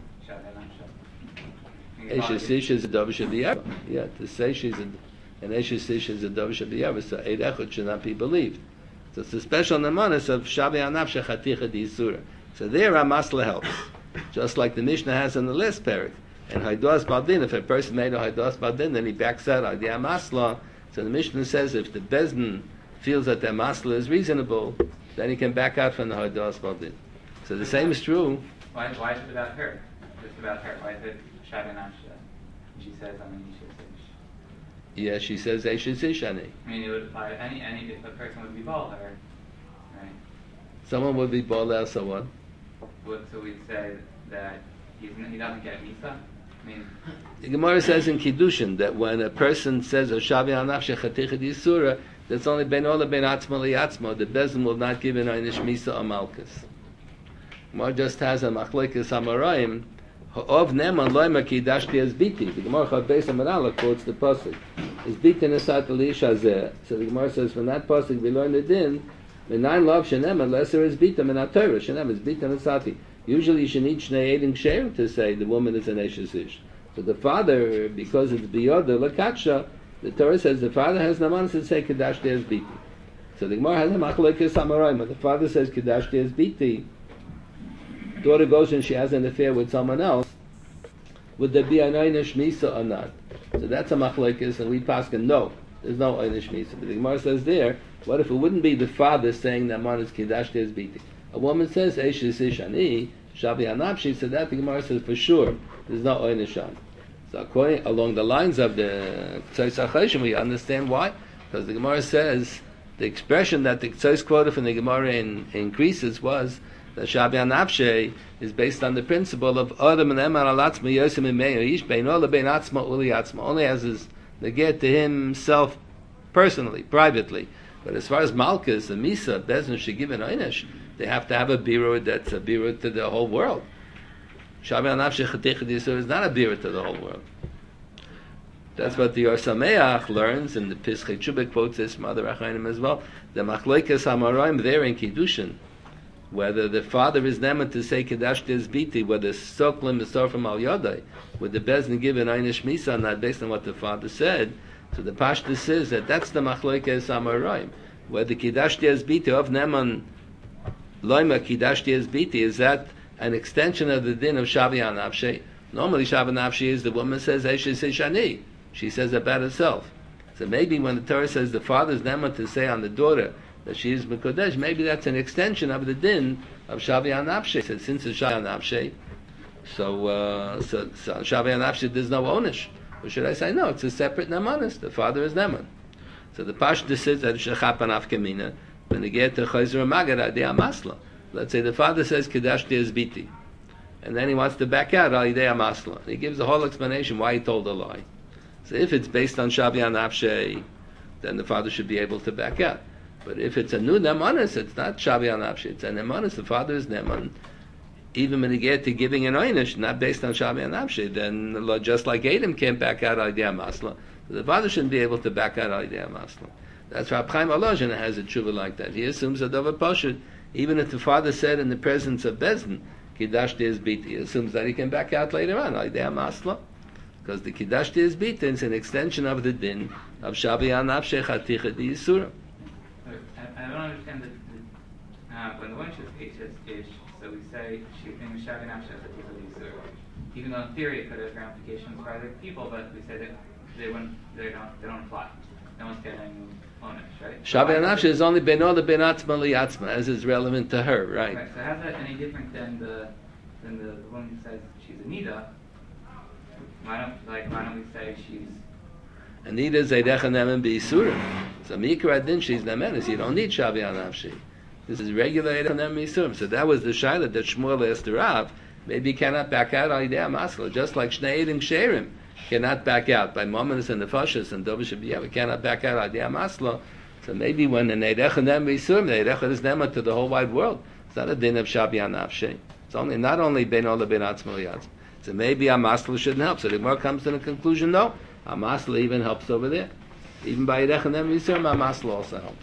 Eishes Ish is a Dovish Abiyarva. Yeah, to say she's an Eishes Ish is a Dovish Abiyarva, so Eid Echad should not be believed. So it's a special nemanis of Shavi Anaf Shechaticha Yisurim. So there Amasla helps. Just like the Mishnah has in the last parak. And Haidos Baldin, if a person made a Haidos Baldin, then he backs out on the Amasla. So the Mishnah says if the Bezdin feels that the Amasla is reasonable, then he can back out from the Haidos Baldin. So the same is true. Why is it about her? Just about her. Why is it Shavi Anafsha? She says, Yeah, she says Eishes Ishani. I mean, it would apply to any if a person would be bald her, right? Someone would be bald out, so what? So we'd say that he doesn't get Misa? I mean, the Gemara says in Kiddushin that when a person says Oshavi Anaf Shechatich Yisura, that's only Ben Ola Ben Atzma Liatzma. The Bezin will not give an Einish Misa or Malkus. Gemara just has a Machlekes Hamarayim. Of Neman Loima Ki Dashti as Biti. The Gemara Chav Beis Amarala quotes the pasuk. Is Biti Nesat Elish Hazeh. So the Gemara says from that pasuk we learn the din. Menayin Lav Sheneman Lesser is Bita Menat Torah. Sheneman is Bita Nesati. Usually you should need Shnei Edim Ksher to say the woman is an Eishes Ish. So the father, because it's Biyoda Lakatsha, the Torah says the father has Naman to say Kedashti as Biti. So the Gemara has a Machlekes Hamarayim. The father says Kedashti as Biti. Daughter goes and she has an affair with someone else, would there be an Einish Misa or not? So that's a machlekes, and we paskin no. There's no Einish Misa. But the Gemara says there, what if it wouldn't be the father saying that man is Kiddush Tez Biti? A woman says, Eish Ishani, Shabi Hanapshi, so that the Gemara says for sure, there's no Einish on. So according, along the lines of the Ktsois HaChoshen, we understand why. Because the Gemara says, the expression that the Ktsois quoted from the Gemara increases was that Shabi Hanapshi is based on the principle of Adam and Eman Alatzma Yosem and Meir, Ish Bein Ola Bein Atzma Uli Atzma, only has his negate to himself personally, privately. But as far as Malkus and Misa, Bezdin should give an Einish, they have to have a birur that's a birur to the whole world. Shabi Hanapshi Chatich Yisur is not a birur to the whole world. That's what the Or Sameach learns, and the Pischei Chubik quotes this from other Achainim as well. The Machlokes Hamaroim there in Kiddushin, whether the father is neman to say Kiddush Tez Biti, whether Soklim is from Al Yodai, would the Bezdin give an Einish Misa on that based on what the father said? So the Pashtus says that that's the Machlokes Hamaroim. Whether Kiddush Tez Biti of neman Loima Kiddush Tez Biti, is that an extension of the din of Shavi Hanapshi? Normally Shavi Hanapshi is the woman says Eish Shani. She says about herself. So maybe when the Torah says the father's neman to say on the daughter that she is Mekodesh, maybe that's an extension of the din of Shavi Hanapshi. So since it's Shavi Hanapshi, so Shavi Hanapshi there's no onish. Or should I say no? It's a separate nemanis. The father is neman. So the Pashtus says that Shechap and Afkamina when they get to Chayzer Magad Adei Masla. Let's say the father says Kiddush Tez Biti, and then he wants to back out Adei Masla. He gives a whole explanation why he told a lie. So if it's based on Shavi Hanapshi, then the father should be able to back out. But if it's a new nemanis, it's not Shavi Hanapshi, it's a nemanis, the father is neman. Even when he get to giving an einish, not based on Shavi Hanapshi, then just like Adam can't back out Idea Masla, the father shouldn't be able to back out Idea Masla. That's why Chaim Alojin has a tshuva like that. He assumes that Davar Pashut, even if the father said in the presence of Bezdin, Kiddush Tez Biti, he assumes that he can back out later on Idea Masla. Because the Kiddush Tez Biti is an extension of the din of Shavi Hanapshi Chaticha Di Yisura. I don't understand when the one says ish, so we say she thinks Shavi Hanapshi has a Chaticha Di Yisura. Even though in theory it could have ramifications for other people, but we say that they don't apply. No one's getting onus, right? Shavi Hanapshi is only Beno the Ben Atzma Li Atzma, as is relevant to her, right? Right. So how's that any different than the woman who says she's a Nida? Why don't we say she's Anita is Eidecha Nemen B'Yisurim. So Mikra Din she's Nemenis. You don't need Shavi Hanapshi. This is regular Eidecha Nemen B'Yisurim. So that was the Shaila that Shmuel asked the Rav. Maybe he cannot back out on Idea Masla, just like Shnei Edim Sherim cannot back out by Mominus and Nefashis and Dovish B'Yah. We cannot back out on Idea Masla. So maybe when an Eidecha Nemen B'Yisurim, the Eidecha is Nemen to the whole wide world. It's not a din of Shavi Hanapshi. It's only not only Ben Ola Ben Atzma Li'atzma. So maybe Amasla shouldn't help. So the Gemara comes to the conclusion, no, Amasla even helps over there. Even by Yidech and Yisurim, Amasla also helps.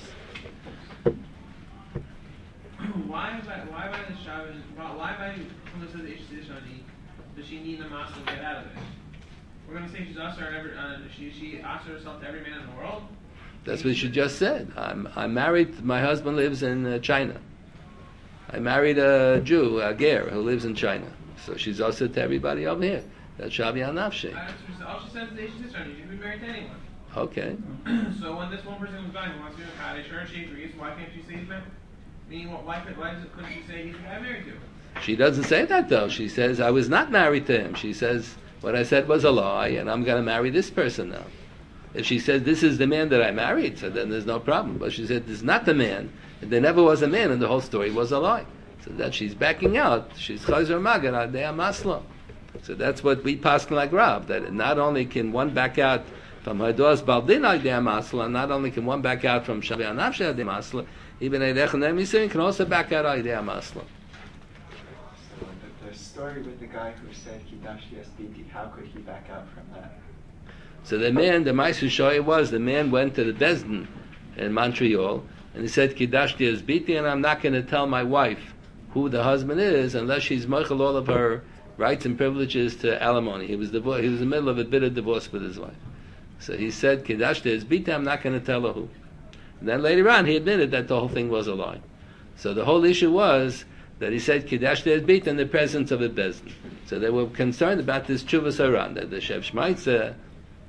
Why by the Shabbos? Why by when it says Ish Shani does she need the master to get out of it? We're going to say she's asher she asks herself to every man in the world. That's what she just said. I'm married. My husband lives in China. I married a Jew, a Ger, who lives in China. So she's also to everybody over here. That's Shavi Hanapshi. All she says is Ish Shani. She's been married to anyone. Okay. So when this one person comes by and wants to be a Kaddish, sure she agrees. Why can't she say he's married? Meaning, couldn't she say he's the guy I'm married to? She doesn't say that though. She says I was not married to him. She says what I said was a lie, and I'm going to marry this person now. If she says this is the man that I married, so then there's no problem. But she said this is not the man, and there never was a man, and the whole story was a lie. So that she's backing out. She's Chayzer Magan Adei Masla. So that's what we pass like Rav, that not only can one back out from Hados Baldin Adei Masla, not only can one back out from Shavi Hanapshi Adei Masla, even Eidech and Yisurim can also back out Adei Masla. So the story with the guy who said Kiddush Yasbiti, how could he back out from that? So the Ma'aser Shoya was, the man went to the Bezdin in Montreal, and he said Kiddush Yasbiti, and I'm not going to tell my wife who the husband is unless she's mochel all of her rights and privileges to alimony. He was in the middle of a bit of divorce with his wife. So he said, Kiddush Yasbiti, I'm not going to tell her who. And then later on, he admitted that the whole thing was a lie. So the whole issue was that he said Kiddush Yasbiti in the presence of a Bezdin. So they were concerned about this Chuvas Haran, that the Shev Shmaitza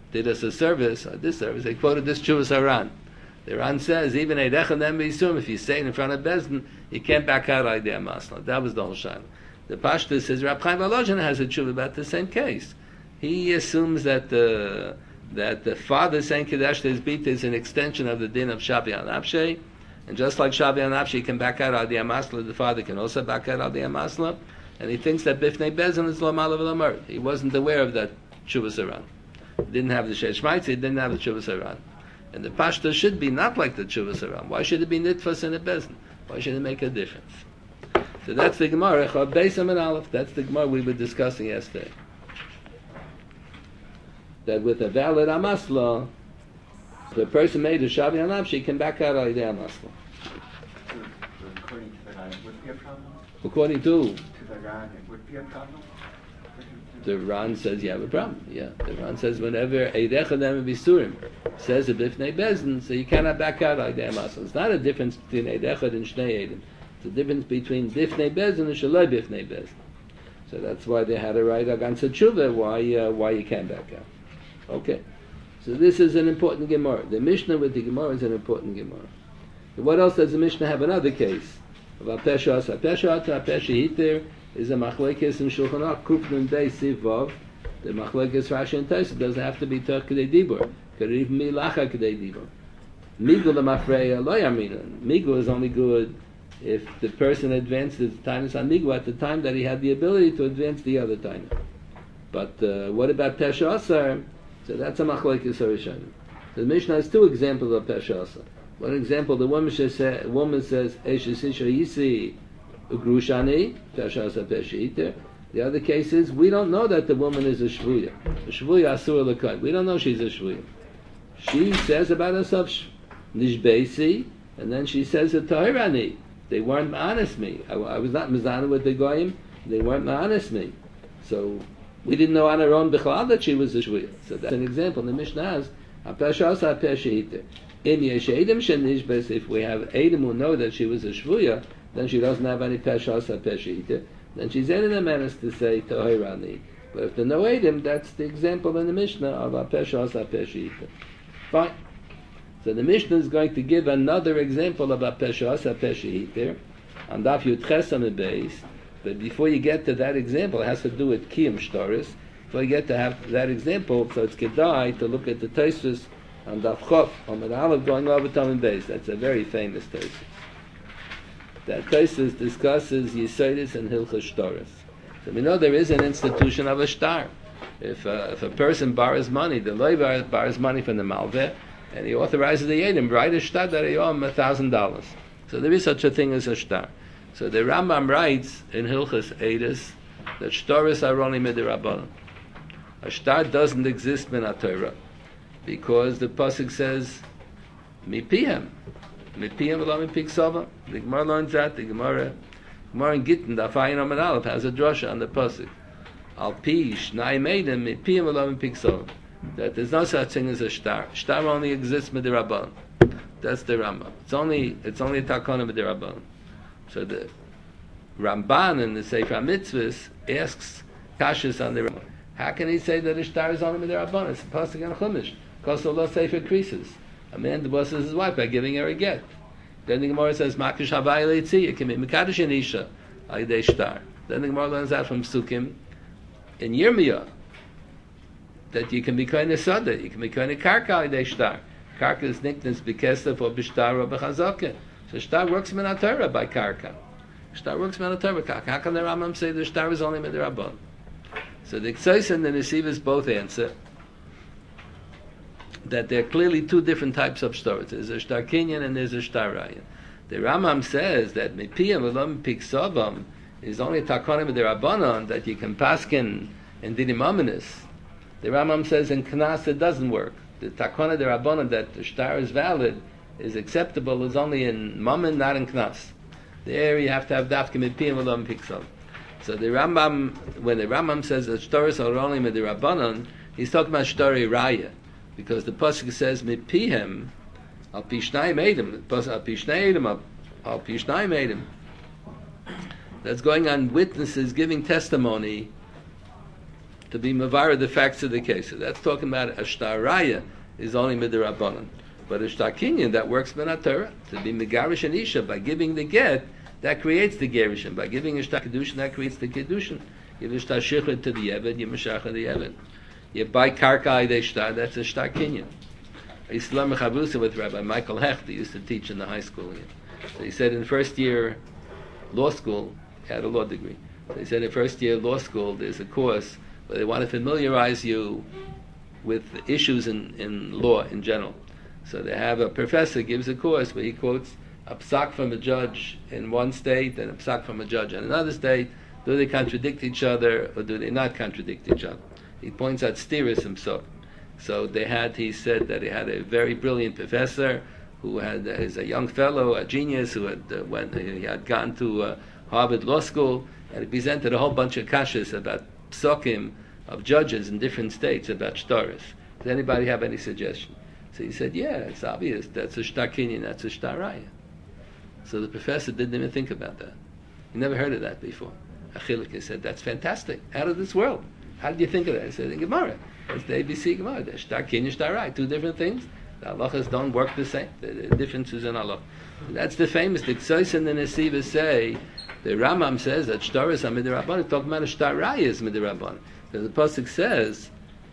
did us a service, or this service, they quoted this Chuvas Haran. The Ran says, even Eidechad Em Beisum, if you say it in front of Bezdin, you can't back out Idea Masla. That was the whole shayla. The Pashtus says, Rab Chaim Volozhin has a tshuva about the same case. He assumes that the father saying Kiddush to his bita is an extension of the din of Shavi Anapshe, and just like Shavi Anapshe can back out Adiyah Masla, the father can also back out Adiyah Masla, and he thinks that Bifnei Bezin is Lamala V'Lamar. He wasn't aware of that Chuvas Haran. He didn't have the Shesh Maitzi, he didn't have the Chuvas Haran. And the Pashta should be not like the Chuvas Haran. Why should it be Nitfas in a Bezin? Why should it make a difference? So that's the Gemara, Echad Beisam and Aleph. That's the Gemara we were discussing yesterday. That with a valid Amasla, if a person made a Shavi Anapshi, can back out Idea Amasla. According to the Ran, it would be a problem? According to The Ran, it would be a problem? the Ran says you have a problem. Yeah, the Ran says whenever Eidechad Em Bisurim says a Bifnei Bezdin, so you cannot back out Idea Amasla. It's not a difference between Eidechad and Shnei Eidim. It's a difference between Bifnei Bezdin and Shaloi Bifnei Bezdin. So that's why they had to write Agansa Tshuva, why you can't back out. Okay. So this is an important Gemara. The Mishnah with the Gemara is an important Gemara. So what else does the Mishnah have? Another case of Apesha Asa. Apesha Ata, Apesha Hiter is a Machlekes in Shulchan Aruch, Kufnun Dei Siv Vav. The Machlekes Rashi and Tosfos doesn't have to be Toch Kedei Dibur. Could even be Lacha Kedei Dibur. Migul Lemafreya Lo Yaminan. Migul is only good if the person advances the Tainus on Migul at the time that he had the ability to advance the other Tainus. But what about Pesha Asar? So that's a Machlekes Harishonim. So the Mishnah has two examples of Pesha Asar. One example, the woman says, Eshes Isha Yisi Ugrushani, Pesha Asar Pesha Iter. The other case is, we don't know that the woman is a Shvuya. A Shvuya Asur L'Kayim. We don't know she's a Shvuya. She says about herself, Nishbeisi, and then she says a Tahirani. They weren't honest me. I was not Mizana with the Goyim. They weren't honest me. So we didn't know on our own Bichlal that she was a Shvuya. So that's an example. The Mishnah has Apesha Asa Apesha Hiter. In Yesh Eidim Shenishbes, if we have Eidim who know that she was a Shvuya, then she doesn't have any Pesha Asa Apesha Hiter. Then she's in a menace to say Tahirani. But if there are no Eidim, that's the example in the Mishnah of Apesha Asa Apesha Hiter. Fine. So the Mishnah is going to give another example of Apesha Asa Apesha Hiter on Daf Yud Ches on the base. But before you get to that example, it has to do with Kiyum Shtaris. Before you get to have that example, so it's Kedai to look at the Tosfos on Daf Chof, on the Aleph going over Talmud Beis. That's a very famous Tosfos. That Tosfos discusses Yesodis and Hilchos Shtaris. So we know there is an institution of a shtar. If a person borrows money, the loy borrows money from the Malveh, and he authorizes the Yedim, write a shtar that he owe him $1,000. So there is such a thing as a shtar. So the Rambam writes in Hilchos Eidos that shtaris are only midirabbanan. A shtar doesn't exist min haTorah because the pasuk says mipihem v'lo mipik sova. The Gemara learns that. The Gemara in Gittin Daf Ayin Amud Aleph has a drasha on the pasuk al pi shnai meidem mipihem v'lo mipik sova. That there's no such thing as a shtar. Shtar only exists midirabbanan. That's the Rambam. It's only a takana midirabbanan. So the Ramban in the Sefer HaMitzvos asks Kashas on the Ramban. How can he say that a shtar is only midirabbanan? It's a pasuk in Chumash. Kosel lo sefer krisis. A man divorces his wife by giving her a get. Then the Gemara says Makish Havai Leitzi. You can be Mekadosh and Isha al yedei shtar. Then the Gemara learns out from Sukkim in Yirmiyah that you can be kind of sada. You can be kind of karka al yedei shtar. Karka is nicknamed b'kesef or b'shtar or b'chazaka. So shtar works min haTorah by karka. Shtar works min haTorah karka. How can the Rambam say the shtar is only midirabbanan? So the Ksais and the Nesivos both answer that there are clearly two different types of shtaros. There's a shtar kinyan and there's a shtar rayan. The Rambam says that mipiyam v'lo mipik sovam is only takonim midirabbanan that you can paskin in dinim aminis. The Rambam says in Knas it doesn't work. The takona derabbanan that the shtar is valid is acceptable is only in Mammon, not in Knas. There you have to have dafka mipiyam v'lo mipik sovam. So the Rambam, when the Rambam says that shtaros are only midirabbanan, he's talking about shtari raya, because the pasuk says mipihem al pishnai medim, al pishnai edim, al pishnai medim. That's going on witnesses giving testimony to be mavara the facts of the case. So that's talking about a shtar raya is only midrabanan. But a shtar kinyan that works ben Torah to be megarish and isha by giving the get that creates the gerushin. By giving a shtar kedushin that creates the kedushin. Give a shtar shichet to the eved, you mashach the eved. You buy karka de shtar, that's a shtar kinyan. I used to learn mechavusa with Rabbi Michael Hecht. He used to teach in the high school. So he said in first year law school, he had a law degree. So he said in first year law school, there's a course where they want to familiarize you with issues in law in general. So they have a professor gives a course where he quotes a psak from a judge in one state and a psak from a judge in another state. Do they contradict each other or do they not contradict each other? He points out stiris himself. So he said that he had a very brilliant professor who is a young fellow, a genius, who he had gone to Harvard Law School, and he presented a whole bunch of kashas about psukim of judges in different states about shtaris. Does anybody have any suggestion? So he said, yeah, it's obvious. That's a shtar kinyan, that's a shtar raya. So the professor didn't even think about that. He never heard of that before. Achilles said, that's fantastic. Out of this world. How did you think of that? He said, in Gemara. It's the ABC Gemara. There's shtar kinyan, shtar raya. Two different things. The halachas don't work the same. The differences in halach. That's the famous. The Ktsois and the Nesivas say, the Rambam says that shtaris are midirabban. It's talking about a shtar raya is midirabban. Because the pasuk says,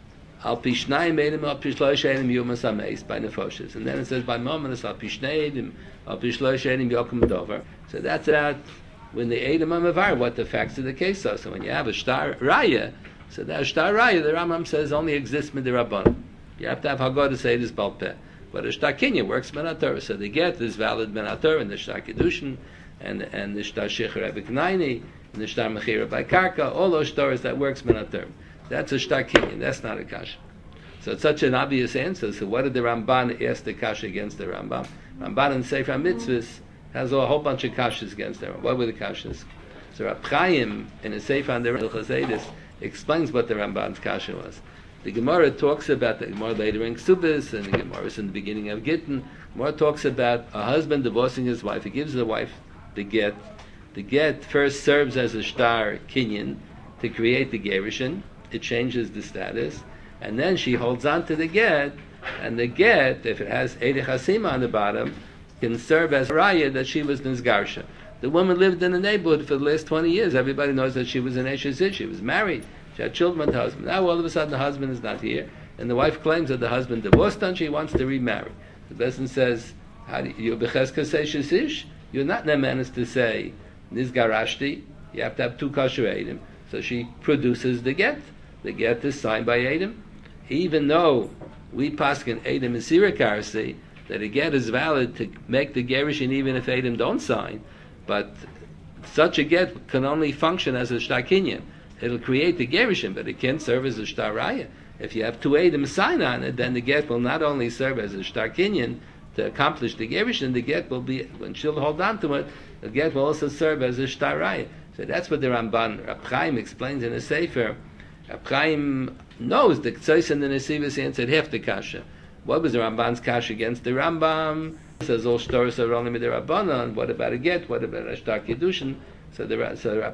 Al pishnayim edim al pishloish edim yumas ameis by nefoshes, and then it says by momentus al pishnay edim al pishloish edim yokum dover. So that's about when the edim amavar what the facts of the case are. So when you have a shtar raya, so that shtar raya the Rambam says only exists midirabban. You have to have Haggadah to say this balpeh. But a shtar kinyan works ben Torah. So the get is valid ben Torah and the shtar kedushin and the shtar shecher ebiknaini and the shtar mechira by karka. All those stars that works ben Torah. That's a shtar kinyan. That's not a kasha. So it's such an obvious answer. So what did the Ramban ask the kasha against the Rambam? Ramban in Sefer Mitzvahs has a whole bunch of kashas against them. What were the kashas? So Rab Chaim in a Sefer on the Hilchos Eidos explains what the Ramban's kasha was. The Gemara talks about the Gemara later in Ksubis, and the Gemara is in the beginning of Gittin. Gemara talks about a husband divorcing his wife. He gives the wife the get. The get first serves as a shtar kinyan to create the gerushin. It changes the status, and then she holds on to the get, and the get, if it has Eidei Chasima on the bottom, can serve as a raya that she was nizgarsha. The woman lived in the neighborhood for the last 20 years. Everybody knows that she was an Eshes Ish. She was married. She had children with the husband. Now all of a sudden the husband is not here, and the wife claims that the husband divorced her and she wants to remarry. The Bezdin says, "How do you becheskes Eshes Ish? You're not nemenis to say nizgarashti. You have to have two kosher edim." So she produces the get. The get is signed by edim. Even though we paskin edim is sirakarsi, that a get is valid to make the gerushin even if edim don't sign, but such a get can only function as a shtar kinyan. It'll create the gerushin, but it can't serve as a shtar raya. If you have two edim sign on it, then the get will not only serve as a shtar kinyan to accomplish the gerushin, the get will be, when she'll hold on to it, the get will also serve as a shtar raya. So that's what the Ramban, Rab Chaim explains in a Sefer. Rab Chaim knows the Ktsois and the Nesivos answered half the kasha. What was the Ramban's kasha against the Rambam? It says all stores are only midirabbanan. What about a get? What about a shtar kiddushin? So the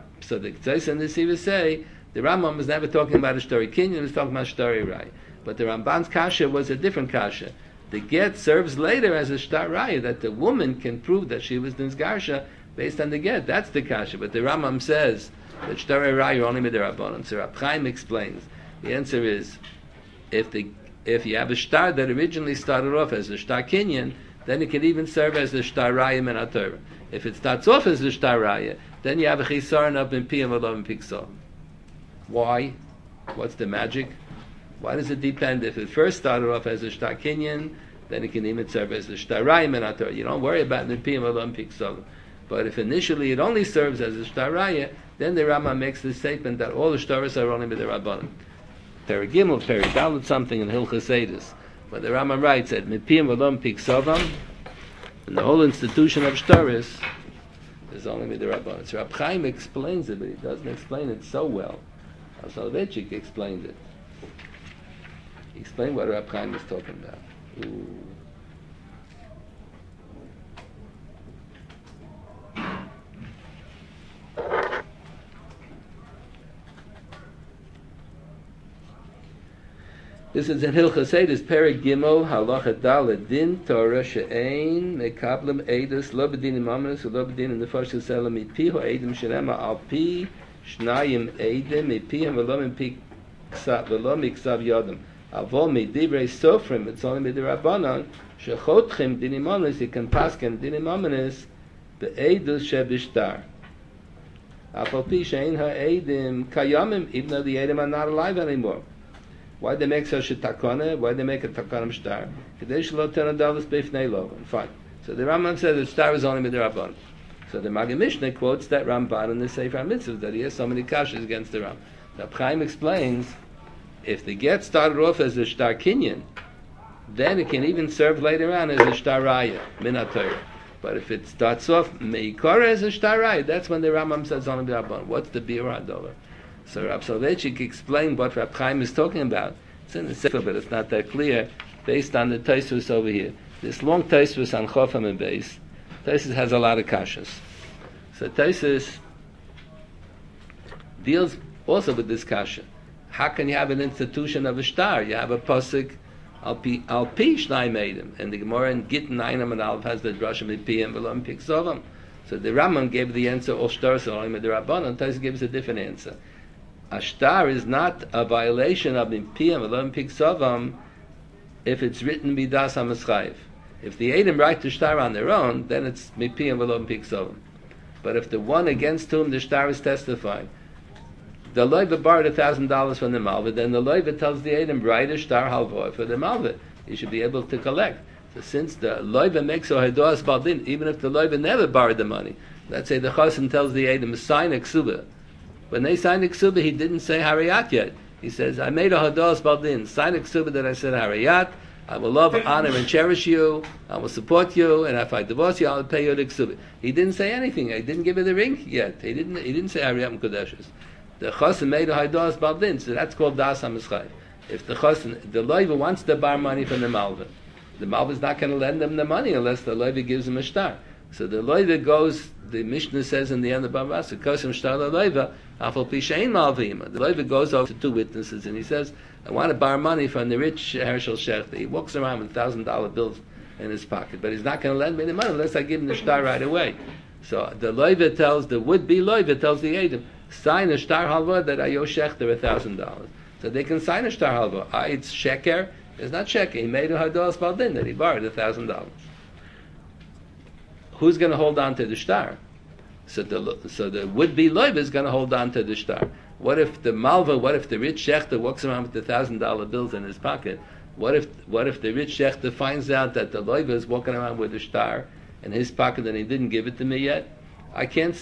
Ktsois and the Nesivos say the Rambam was never talking about a shtar kinyan, he was talking about shtar raya. But the Ramban's kasha was a different kasha. The get serves later as a shtar raya, that the woman can prove that she was nizgarsha based on the get. That's the kasha. But the Rambam says that shtar raya are only midirabbanan. So Rab Chaim explains. The answer is, if you have a shtar that originally started off as a shtar kinyan, then it can even serve as a shtar raya min haTorah. If it starts off as a shtar raya, then you have a chisaron up in piyam v'lo in piksal. Why? What's the magic? Why does it depend? If it first started off as a shtar kinyan, then it can even serve as a shtar raya min haTorah. You don't worry about the piyam v'lo in piksal. But if initially it only serves as a shtar raya, then the Rambam makes the statement that all the shtaros are only midirabbanan. Perigimel, Peridalit, something in Hilchos Eidos. But the Rambam writes that Mipiyam V'Lom Piksovam, and the whole institution of shtaros is only midirabbanan. So Rab Chaim explains it, but he doesn't explain it so well. Soloveitchik explained it. He explained what Rab Chaim is talking about. Ooh. This is in Hilchos Eidos, Perek Gimel, Halacha Daled, Din Torah she'ein mekablim Eidos lo b'dinim amonos u'lo b'dinim nefashos ela mipihu Eidim shenema al pi shnayim Eidim mipihem v'lo miksav yodem. Avol midivrei sofrim, it's only midirabbanon, shechotchim dinim amonos, you can pasken dinim amonos be'Eidos shebishtar. Afal pi she'ein ha'Eidim kayamim, even though the Eidim are not alive anymore. Why they make such a takana? Why they make a takana shtar? Kadesh lo tenadalas b'ifnei lo. Fine. So the Rambam says the shtar is only midrabban. So the Maggid Mishneh quotes that Ramban in the Sefer HaMitzvah that he has so many kashas against the Ram. The Chaim explains if the get started off as a shtar kinyan, then it can even serve later on as a shtar raya min haTorah. But if it starts off meikora as a shtar raya, that's when the Rambam says only midrabban. What's the biur hadolar? So Rav Soloveitchik explained what Rav Chaim is talking about. It's in the Sefer, but it's not that clear, based on the Tosfos over here. This long Tosfos on Chofam and Beis, Tosfos has a lot of kashas. So Tosfos deals also with this kasha. How can you have an institution of a shtar? You have a pasuk al pi shnai meidim, and the Gemara in Gittin Einam and Alv has the drasha mipiyim v'lo mipiksovam. So the Rambam gave the answer all shtar so only midrabbanan. Tosfos gives a different answer. A shtar is not a violation of Mipiyam V'lo Miksavam if it's written Midas HaMeschayv. If the Eidim write the shtar on their own, then it's Mipiyam V'lo Miksavam. But if the one against whom the shtar is testifying, the loiva borrowed $1,000 from the malva, then the loiva tells the Eidim, write a shtar halva for the malva. You should be able to collect. So since the loiva makes a hadoas baldin, even if the loiva never borrowed the money, let's say the chosin tells the Eidim, sign a ksuba. When they signed the ksuba, he didn't say hariyat yet. He says, I made a hados baldin. Sign a ksuba that I said hariyat. I will love, honor, and cherish you. I will support you, and if I divorce you, I'll pay you the ksuba. He didn't say anything. He didn't give her the ring yet. He didn't say hariyat m'kodeshes. The chosin made a hados baldin, so that's called das hamischayv. If the chosin, the loiva wants to borrow money from the malva is not going to lend them the money unless the loiva gives him a shtar. So the loiva goes. The Mishnah says in the end of Bavasa, Kosim Shtar Loiva, Afal Pishain Malvima. The Loiva goes over to two witnesses and he says, I want to borrow money from the rich Herschel Shechter. He walks around with $1,000 bills in his pocket, but he's not going to lend me the money unless I give him the shtar right away. So the Loiva tells, the would-be Loiva tells the Eidim, sign a shtar halva that I owe Shechter $1,000. So they can sign a shtar halva. It's sheker. It's not sheker. He made a hados baldin that he borrowed $1,000. Who's going to hold on to the shtar? So the would-be loiva is going to hold on to the shtar. What if the rich shechter walks around with $1,000 bills in his pocket? What if the rich shechter finds out that the loiva is walking around with a shtar in his pocket and he didn't give it to me yet? I can't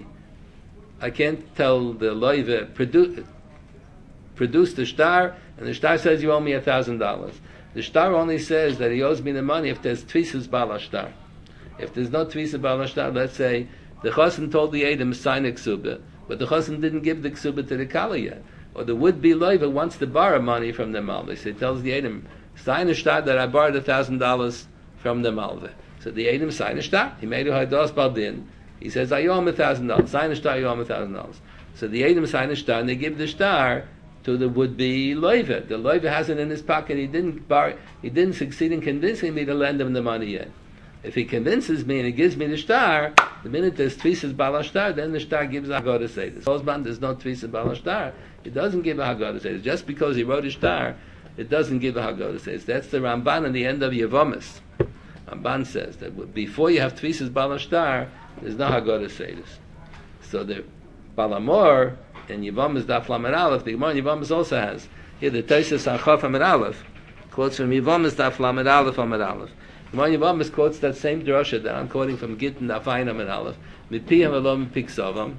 tell the loiva, produce the shtar, and the shtar says you owe me $1,000. The shtar only says that he owes me the money if there's tvisas bala shtar. If there's no tvisa bala shtar, let's say the chosin told the Eidim sign a ksuba, but the chosin didn't give the ksuba to the kala yet, or the would-be loiva wants to borrow money from the malva. So he tells the Eidim, sign a shtar that I borrowed $1,000 from the malva. So the Eidim sign a shtar. He made a hados baldin. He says, I owe him $1,000. Sign a shtar, you owe him $1,000. So the Eidim sign a shtar, and they give the shtar to the would-be loiva. The loiva has it in his pocket. He didn't succeed in convincing me to lend him the money yet. If he convinces me and he gives me the shtar, the minute there's tvisas bala shtar, then the shtar gives a haggadah seidus. There's no tvisas bala shtar. It doesn't give a haggadah seidus. Just because he wrote a shtar, it doesn't give a haggadah seidus. That's the Ramban in the end of Yevomis. Ramban says that before you have tvisas bala shtar, there's no haggadah seidus. So the Balamor in Yevomis daf lamed aleph, the Gemara in Yevomis also has here the Tosfos on Chaf Amud Aleph quotes from Yevomis daf lamed aleph Amud Aleph. Gemara Yevomis quotes that same drasha that I'm quoting from Gittin daf Ayin Amud Aleph. Mipiyam v'lo mipiksavam.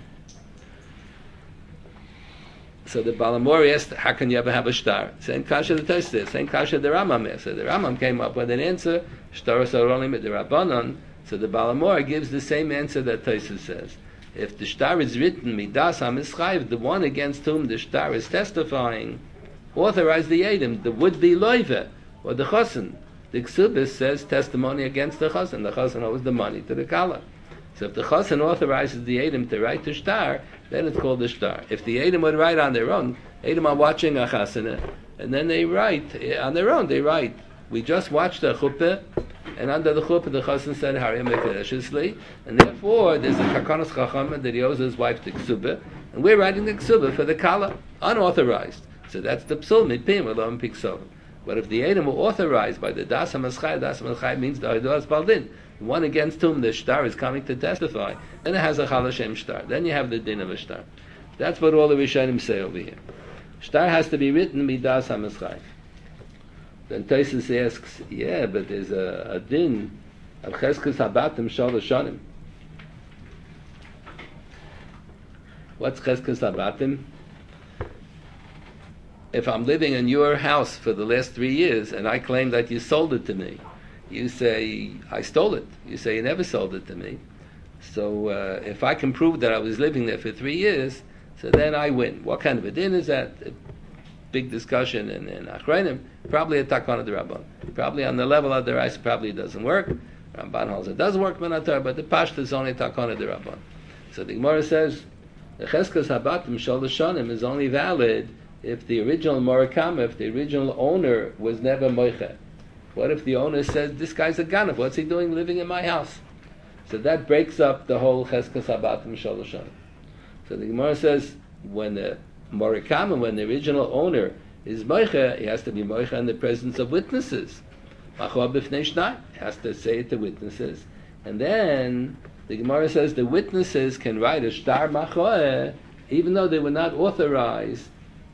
So the Balamori asked, how can you ever have a shtar? Same kasha the Tosfos, same kasha the Rambam asked. So the Rambam came up with an answer, shtar only mit the Rabbanon. So the Balamori gives the same answer that Tosfos says. If the shtar is written, midas hamischayv, the one against whom the shtar is testifying, authorize the Eidim, the would-be loiva, or the chosin. The Ksubis says testimony against the chosin. The chosin owes the money to the kala. So if the chosin authorizes the Eidim to write the shtar, then it's called the shtar. If the Eidim would write on their own, Eidim are watching a chasana, and then they write on their own. They write, we just watched the chuppah, and under the chuppah the chassan said Hariyam Mekadeshli, and therefore there's a Takanas Chacham that he owes his wife the ksubah, and we're writing the ksubah for the kala, unauthorized. So that's the psul mipim alom piksovim. But if the Edom were authorized by the Das HaMaschai means the Haiduas Baldin, the one against whom the shtar is coming to testify, then it has a Chal Hashem shtar. Then you have the din of a shtar. That's what all the Rishonim say over here. Shtar has to be written midas HaMaschai. Then Tosfos asks, yeah, but there's a din of Cheskes Habatim Shalosh Shanim. What's Cheskes Habatim? If I'm living in your house for the last 3 years and I claim that you sold it to me, you say, I stole it. You say, you never sold it to me. So if I can prove that I was living there for 3 years, so then I win. What kind of a din is that? A big discussion in Achreinim. Probably a takana d'Rabban. Probably on the level of the Raisa, probably it doesn't work. Ramban holds it does work, but the Pashta is only takana d'Rabban. So the Gemara says, the Cheskes Habatim Shalosh Shanim is only valid if the original Morakama, if the original owner was never moiche. What if the owner says, this guy's a ganav, what's he doing living in my house? So that breaks up the whole Cheskes Habatim Shalosh Shanim. So the Gemara says, when the Morakama, when the original owner is moiche, he has to be moiche in the presence of witnesses. Machor b'fnei shnai, he has to say it to witnesses. And then, the Gemara says the witnesses can write a shtar machor, even though they were not authorized.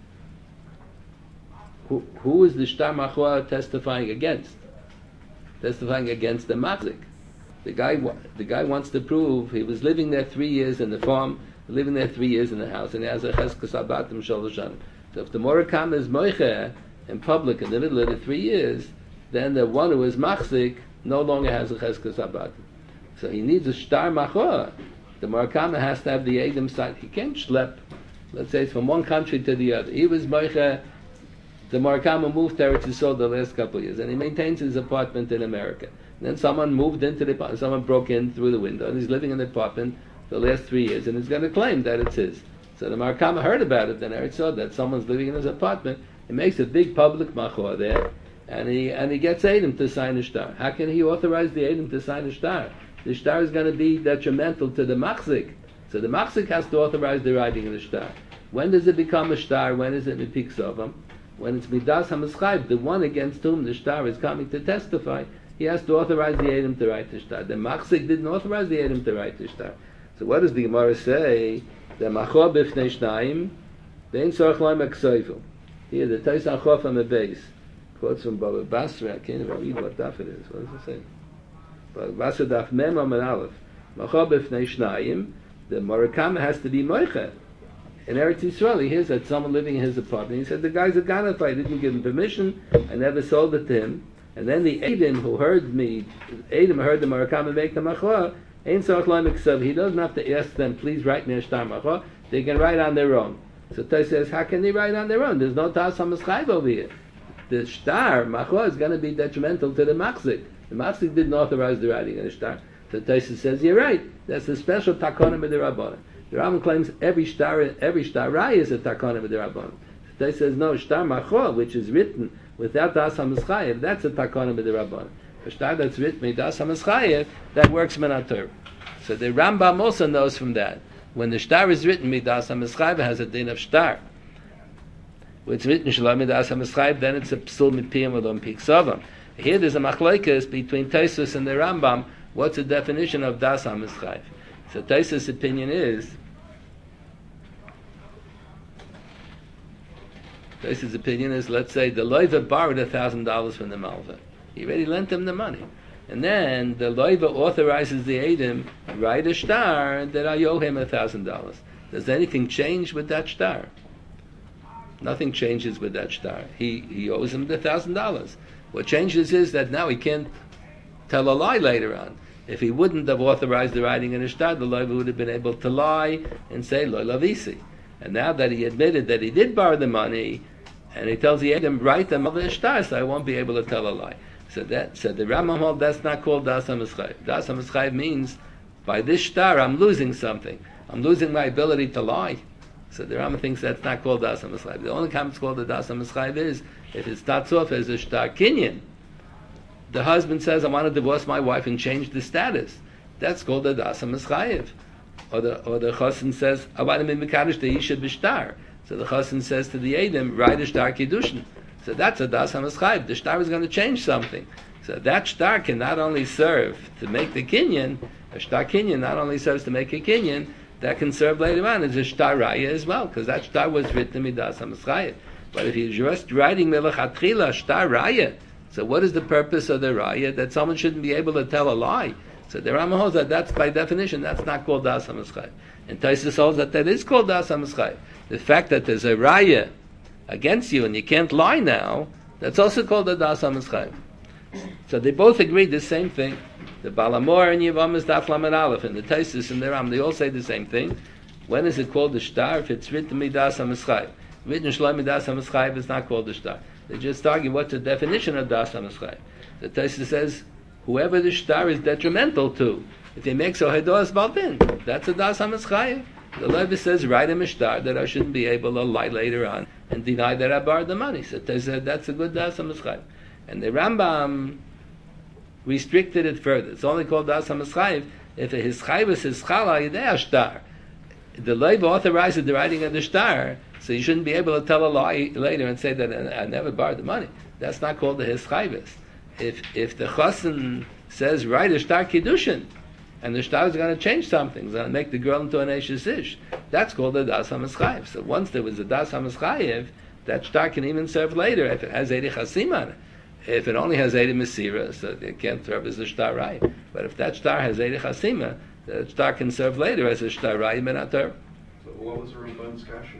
Who is the shtar machor testifying against? Testifying against the machzik. The guy wants to prove he was living there 3 years in the farm, living there 3 years in the house, and he has a cheskes habatim shalosh shanim. So if the morakam is moiche in public in the middle of the 3 years, then the one who is machzik no longer has a cheskes habatim. So he needs a shtar machor. The morakam has to have the edom side. He can't schlep, let's say, from one country to the other. He was moiche. The Morakama moved to Eretz Yisrael the last couple of years, and he maintains his apartment in America. And then someone moved into the apartment, someone broke in through the window, and he's living in the apartment for the last 3 years, and he's going to claim that it's his. So the Morakama heard about it in Eretz Yisrael, that someone's living in his apartment. He makes a big public machor there, and he gets Edom to sign a shtar. How can he authorize the Edom to sign a shtar? The shtar is going to be detrimental to the machzik. So the machzik has to authorize the writing of the shtar. When does it become a shtar? When is it mipik sovam? When it's midas hamaschayv, the one against whom the shtar is coming to testify, he has to authorize the Edom to write the shtar. The machzik didn't authorize the Edom to write the shtar. So what does the Gemara say? The machor b'fnei shnayim, ve'en tzorach laim aksoifu. Here, the Tais Achof on the base quotes from Baba Basra. I can't even read what daf it is. What does it say? Baba Basra daf mem amud aleph. Machor b'fnei shnayim, the Morakama has to be moiche. In Eretz Yisrael, he hears that someone living in his apartment. He said, the guy's a ganav, I didn't give him permission, I never sold it to him. And then the Edom who heard me, Edom heard the Morakama make the machor, ain't tzorach laim iksav. He doesn't have to ask them, please write me a shtar machor. They can write on their own. So Tais says, how can they write on their own? There's no tas hamaschayv over here. The shtar machor is going to be detrimental to the machzik. The machzik didn't authorize the writing of the shtar. So Tais says, you're right. That's a special takonim of the Rabbanan. The Rambam claims every shtar rai is a takana with the Rabban. They says no, shtar machor, which is written without das hamaschayev, that's a takana with the Rabban. A shtar that's written with das hamaschayev, that works minatur. So the Rambam also knows from that. When the shtar is written with das hamaschayev, it has a din of shtar. When it's written shalom with das hamaschayev, then it's a psul mipiyam or pik savam. Here there's a machlokes between Tosfos and the Rambam. What's the definition of das hamaschayev? So Tosfos' opinion is, let's say the loiva borrowed $1,000 from the malva. He already lent him the money. And then the loiva authorizes the Edom, write a shtar that I owe him $1,000. Does anything change with that shtar? Nothing changes with that shtar. He owes him the $1,000. What changes is that now he can't tell a lie later on. If he wouldn't have authorized the writing in a shtar, the loiva would have been able to lie and say lo lavisi. And now that he admitted that he did borrow the money, and he tells the Edom, write them over the shtar, so I won't be able to tell a lie. So the Rambam holds that's not called das hamaschayv. Das hamaschayv means by this shtar I'm losing something. I'm losing my ability to lie. So the Rambam thinks that's not called Das HaMeschayv. The only time it's called the Das HaMeschayv is if it starts off as a shtar kinyan. The husband says, I want to divorce my wife and change the status. That's called the Das HaMeschayv. Or the chassan says, I want to be mekadosh the isha b'shtar. So the chassan says to the Eidim, write a shtar kiddushin. So that's a Das HaMeschayv. The shtar is going to change something. So that shtar can not only serve to make the kinyan, a shtar kinyan not only serves to make a kinyan, that can serve later on as a shtar raya as well, because that shtar was written in Das HaMeschayv. But if you're just writing melachatchila shtar raya, so what is the purpose of the raya? That someone shouldn't be able to tell a lie. So the Rambam holds that that's by definition, that's not called Das HaMeschayv. And Tosfos holds that that is called Das HaMeschayv. The fact that there's a raya against you and you can't lie now, that's also called a Das HaMeschayv. So they both agree the same thing. The Balamor and Yevamos Daf Lamed Aleph and the Tosfos and the Ram, they all say the same thing. When is it called the shtar? If it's written Midas HaMeschayv. Written Shloi Midas HaMeschayv is not called the shtar. They just argue what's the definition of Das HaMeschayv. The Tosfos says, whoever the shtar is detrimental to, if he makes a Hedos Balbin, that's a Das HaMeschayv. The Levi says, write him a shtar that I shouldn't be able to lie later on and deny that I borrowed the money. So they said, that's a good Das HaMeschayv. And the Rambam restricted it further. It's only called Das HaMeschayv if a hischayvus is chala yidei shtar. The Levi authorizes the writing of the shtar, so you shouldn't be able to tell a lie later and say that I never borrowed the money. That's not called the hischayvus. If the chassan says write a shtar kiddushin, and the shtar is going to change something, it's going to make the girl into an eshes ish, that's called the Das HaMeschayv. So once there was a Das HaMeschayv, that shtar can even serve later if it has Eidei Chasim on it. If it only has Eidei Mesira, so it can't serve as a shtar right. But if that shtar has Eidei Chasima, the shtar can serve later as a shtar right, menater. So what was the Ramban's kasha?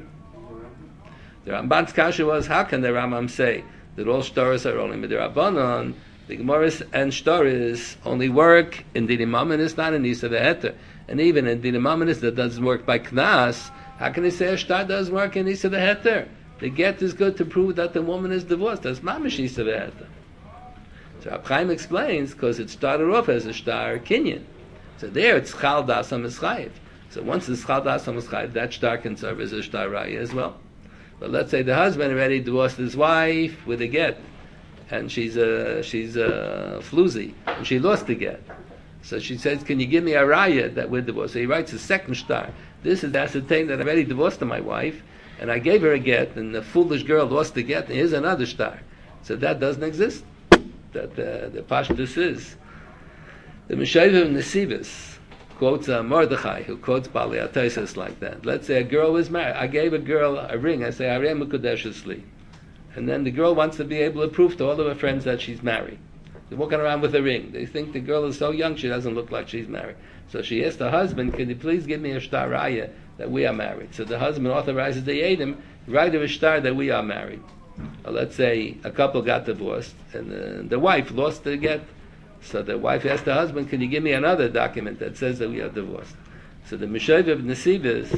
The Ramban's kasha was, how can the Rambam say that all shtaris are only midrabanan? The Gemara's and shtaris only work in Dini Mamanis, not in Isa Ve'eter. And even in Dini Mamanis that doesn't work by Knas, how can they say a shtar does work in Isa Ve'eter? The get is good to prove that the woman is divorced. That's mamish Isa Ve'eter. So Rab Chaim explains, because it started off as a shtar kinyan. So there it's chal das HaMeschayv. So once it's chal das HaMeschayv, that shtar can serve as a shtar raya as well. But let's say the husband already divorced his wife with a get, and she's a floozy, and she lost the get. So she says, can you give me a raya that we're divorced? So he writes a second shtar. This is ascertained that I already divorced my wife, and I gave her a get, and the foolish girl lost the get, and here's another shtar. So that doesn't exist. That the Pashtus is. The Meshavim Nesivus quotes Mordechai, who quotes Bali Ataisis like that. Let's say a girl was married. I gave a girl a ring. I say, Areh Mekudeshesli. And then the girl wants to be able to prove to all of her friends that she's married. They're walking around with a ring. They think the girl is so young she doesn't look like she's married. So she asks the husband, can you please give me a shtar raya that we are married? So the husband authorizes the Eidim, write a shtar that we are married. Or let's say a couple got divorced, and the wife lost the get. So the wife asked the husband, can you give me another document that says that we are divorced? So the Meshavim of Nesivus,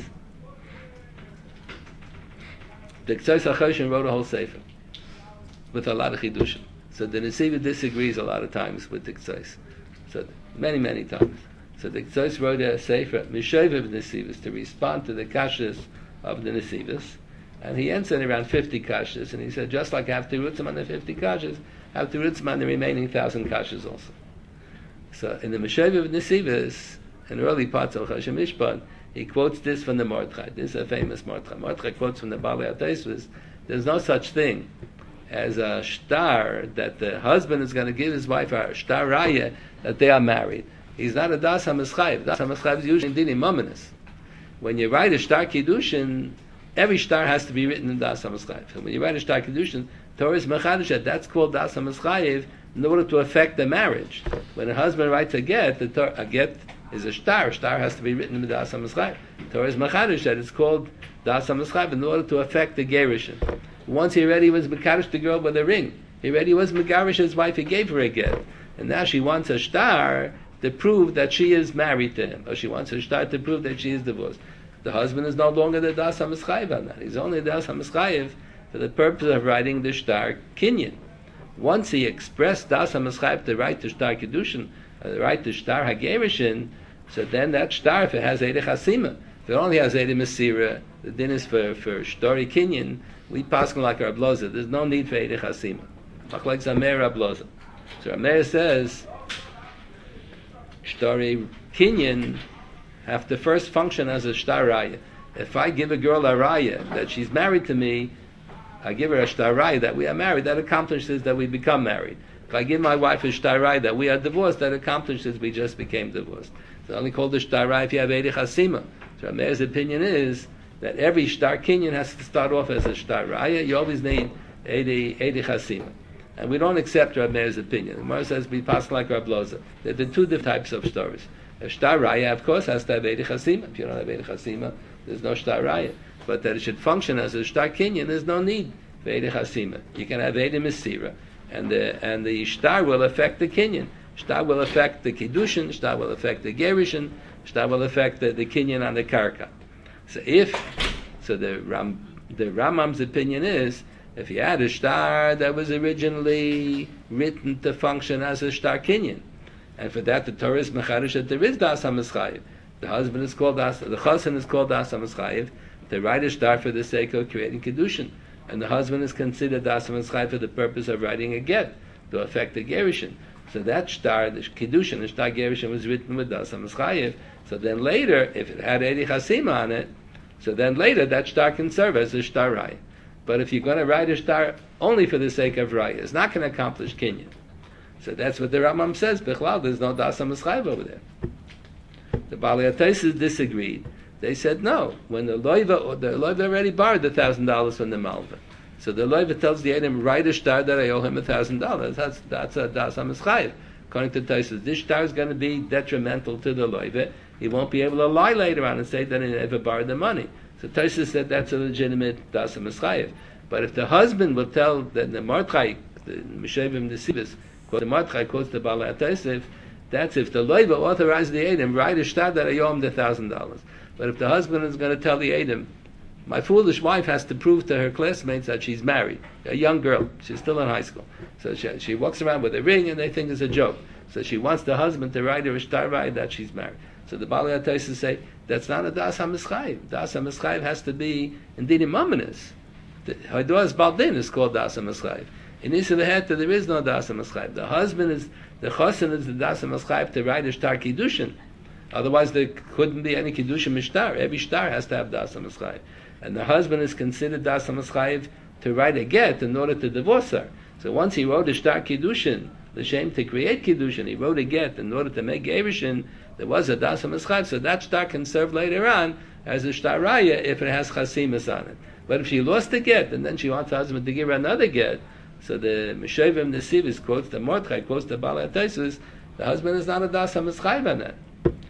the Ktsos HaChoshen wrote a whole sefer with a lot of chidushim. So the Nesivus disagrees a lot of times with the Ktsos. So many times. So the Ktsos wrote a sefer, Meshavim of Nesivus, to respond to the kashas of the Nesivus. And he answered around 50 kashas, and he said, just like I have to rutzim on the 50 kashas, I have to rutzim on the remaining 1,000 kashas also. So in the Meshavim of Nesivus, in early parts of Choshen Mishpat, he quotes this from the Mordechai. This is a famous Mordechai. Mordechai quotes from the Bali Ataisus. There's no such thing as a shtar that the husband is going to give his wife a shtar raya that they are married. He's not a Das HaMeschayv. Das HaMeschayv is usually in Dini Mamanis. When you write a shtar kiddushin, every shtar has to be written in Das HaMeschayv. And when you write a shtar kiddushin, Torah is mechadusha. That's called Das HaMeschayv in order to affect the marriage. When a husband writes a get, a get is a shtar. A shtar has to be written in Das HaMeschayv. Torah is mechadusha. It's called Das HaMeschayv in order to affect the gerushin. Once he already was mekadosh the girl with a ring. He already was megarish his wife. He gave her a get, and now she wants a shtar to prove that she is married to him, or she wants a shtar to prove that she is divorced. The husband is no longer the Das HaMeschayv on that. He's only the Das HaMeschayv for the purpose of writing the shtar kinyan. Once he expressed Das HaMeschayv to write the shtar kiddushin, write the shtar hagerishin, so then that shtar, if it has Eidei Chasima, If it only has Eidei Mesira, the din is for Shtori Kinyan, we pass like our Abloza. There's no need for Eidei Chasima. Like Zamer Abloza. So Rameir says, Shtori Kinyan have to first function as a Shtar Raya. If I give a girl a Raya that she's married to me, I give her a Shtar Raya that we are married, that accomplishes that we become married. If I give my wife a Shtar Raya that we are divorced, that accomplishes we just became divorced. It's only called a Shtar Raya if you have Eidei Chasima. So Rameir's opinion is that every Shtar Kinyan has to start off as a Shtar Raya. You always need Eidei Chasima. And we don't accept Rameir's opinion. The Gemara says we pass like Rab Loza. There are two different types of stories. A Shtar Raya, of course, has to have Eidei Chasima. If you don't have Eidei Chasima, there's no Shtar Raya. But that it should function as a Shtar Kinyan, there's no need for Eidei Chasima. You can have Eidei Mesira, and the Shtar will affect the Kinyan. Shtar will affect the Kiddushin, Shtar will affect the Gerishin, Shtar will affect the Kinyan on the Karka. So the Rambam's opinion is, if you had a Shtar that was originally written to function as a Shtar Kinyan, and for that the Torah is mecharish that there is Das HaMeschayev. The husband is called Das, the chassan is called Das HaMeschayev, to write a Shtar for the sake of creating Kiddushin. And the husband is considered Das HaMeschayev for the purpose of writing a get, to affect the Gerishin. So that Shtar, the Kiddushin, the Shtar Gerishin was written with Das HaMeschayev. So then later, if it had Eidei Chasima on it, so then later that Shtar can serve as a Shtar Raya. But if you're going to write a Shtar only for the sake of Raya, it's not going to accomplish Kinyan. So that's what the Rambam says. Bichlal, there's no Das HaMeschayev over there. The Balei HaTosfos disagreed. They said no. When the Loiva already borrowed the $1,000 from the Malva. So the Loiva tells the Edom, write a Shtar that I owe him $1,000. That's a Das HaMeschayev. According to Tosfos, this Shtar is going to be detrimental to the Loiva. He won't be able to lie later on and say that he never borrowed the money. So Tosfos said that's a legitimate Das HaMeschayev. But if the husband will tell that the Mordechai, the Meshevim Nesivos, the Mordechai quotes the Balei HaTosfos, that's if the Loiva authorized the Edom, write a Shtar that I owe him the $1,000. But if the husband is going to tell the Edom, my foolish wife has to prove to her classmates that she's married, a young girl, she's still in high school. So she walks around with a ring and they think it's a joke. So she wants the husband to write her a Shtar Raya that she's married. So the Balei HaTosfos say, that's not a Das HaMeschayev. Das HaMeschayev has to be, indeed, imamanis. The Hadoas Baldin is called Das HaMeschayev. In Isra there is no Das HaMeschayev. The husband is, the chassan is the Das HaMeschayev to write a Shtar Kiddushin. Otherwise there couldn't be any Kiddushin Mishtar. Every Shtar has to have Das HaMeschayev. And the husband is considered Das HaMeschayev to write a get in order to divorce her. So once he wrote a Shtar Kiddushin, the shame to create Kiddushin, he wrote a get in order to make Gerishin, there was a Das HaMeschayev, so that Shtar can serve later on as a Shtar Raya if it has Chasimas on it. But if she lost the get, and then she wants her husband to give her another get, so the Meshevim Nesivos quotes the Mordechai, quotes the Balei HaTosfos, the husband is not a Das HaMeschayev on that.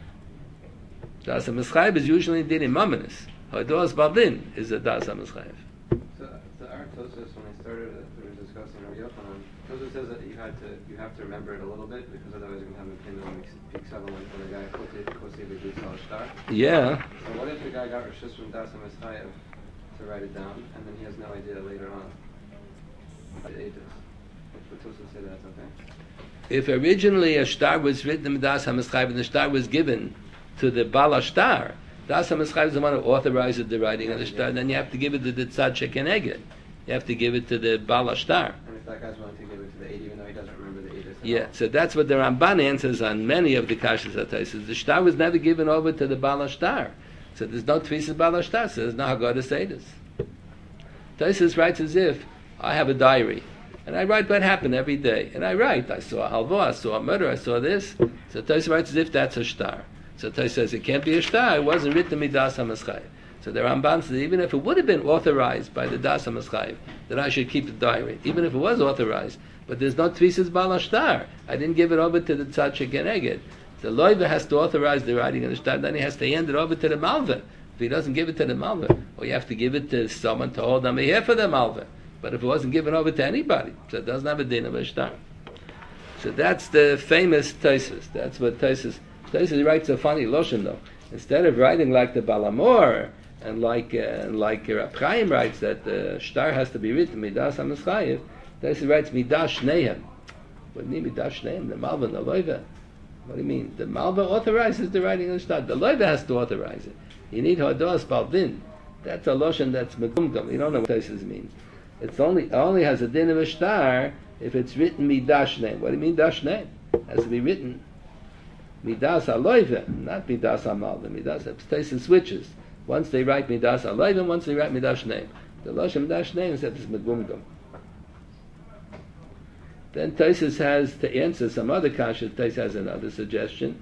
Das HaMeschayev is usually indeed imamanis. Hadoas Baldin is a Das HaMeschayev. So our Tosfos, when I started it, we were discussing Rabbi Yochanan. Tosfos says that you have to remember it a little bit because otherwise you're going to have an opinion on Peak 7 when the guy Kosev B'Dus Al Shtar. Yeah. So what if the guy got Rishus from Das HaMeschayev to write it down, and then he has no idea later on the ages? If the Tosfos say that's okay. If originally a Shtar was written in Das HaMeschayev and the Shtar was given to the Bala Shtar, Das HaMeschayev is the one who authorizes the writing of the Shtar, then you have to give it to the Tzad Shekeneged. You have to give it to the Bala Shtar. And if that guy's willing to give it to the 8, even though he doesn't remember the 8. Yeah, so that's what the Ramban answers on many of the Kashas HaTosfos. The Shtar was never given over to the Bala Shtar. So there's no Tfisas Bala Shtar, so there's no Haggadah Seidos. Tosfos writes as if, I have a diary, and I write what happened every day. And I write, I saw a halva, I saw a murder, I saw this. So Tosfos writes as if that's a Shtar. So Tosfos says it can't be a Shtar, it wasn't written Midas HaMeschayev. So the Ramban says even if it would have been authorized by the Das HaMeschayev, that I should keep the diary, even if it was authorized, but there's no Tfisas Bala Shtar. I didn't give it over to the Tzad Shekeneged. The Loiva has to authorize the writing of the Shtar, then he has to hand it over to the Malva. If he doesn't give it to the Malva, or you have to give it to someone to hold on here for the Malva. But if it wasn't given over to anybody, so it doesn't have a din of a Shtar. So that's the famous Tosfos. That's what Tosfos writes a funny Loshen though. Instead of writing like the Balamor, and like Rab Chaim writes that the Shtar has to be written Midas HaMeschayev, Tosfos writes Midas Shneim. What do you mean Midas Shneim? The Malva and the Loiva. What do you mean? The Malva authorizes the writing of the Shtar. The Loiva has to authorize it. You need Hadas Baldin. That's a Loshen that's Megumgam. You don't know what Taisus means. It only has a din of a star if it's written Midash name. What do you mean Dash name? It has to be written Midas Aloive, not Midas Amalda. Midas Taisus switches. Once they write Midas Aloive, once they write Midash name. The Loshen Midash name is Megumgam. Then Taisus has, to answer some other kasha, Taisus has another suggestion.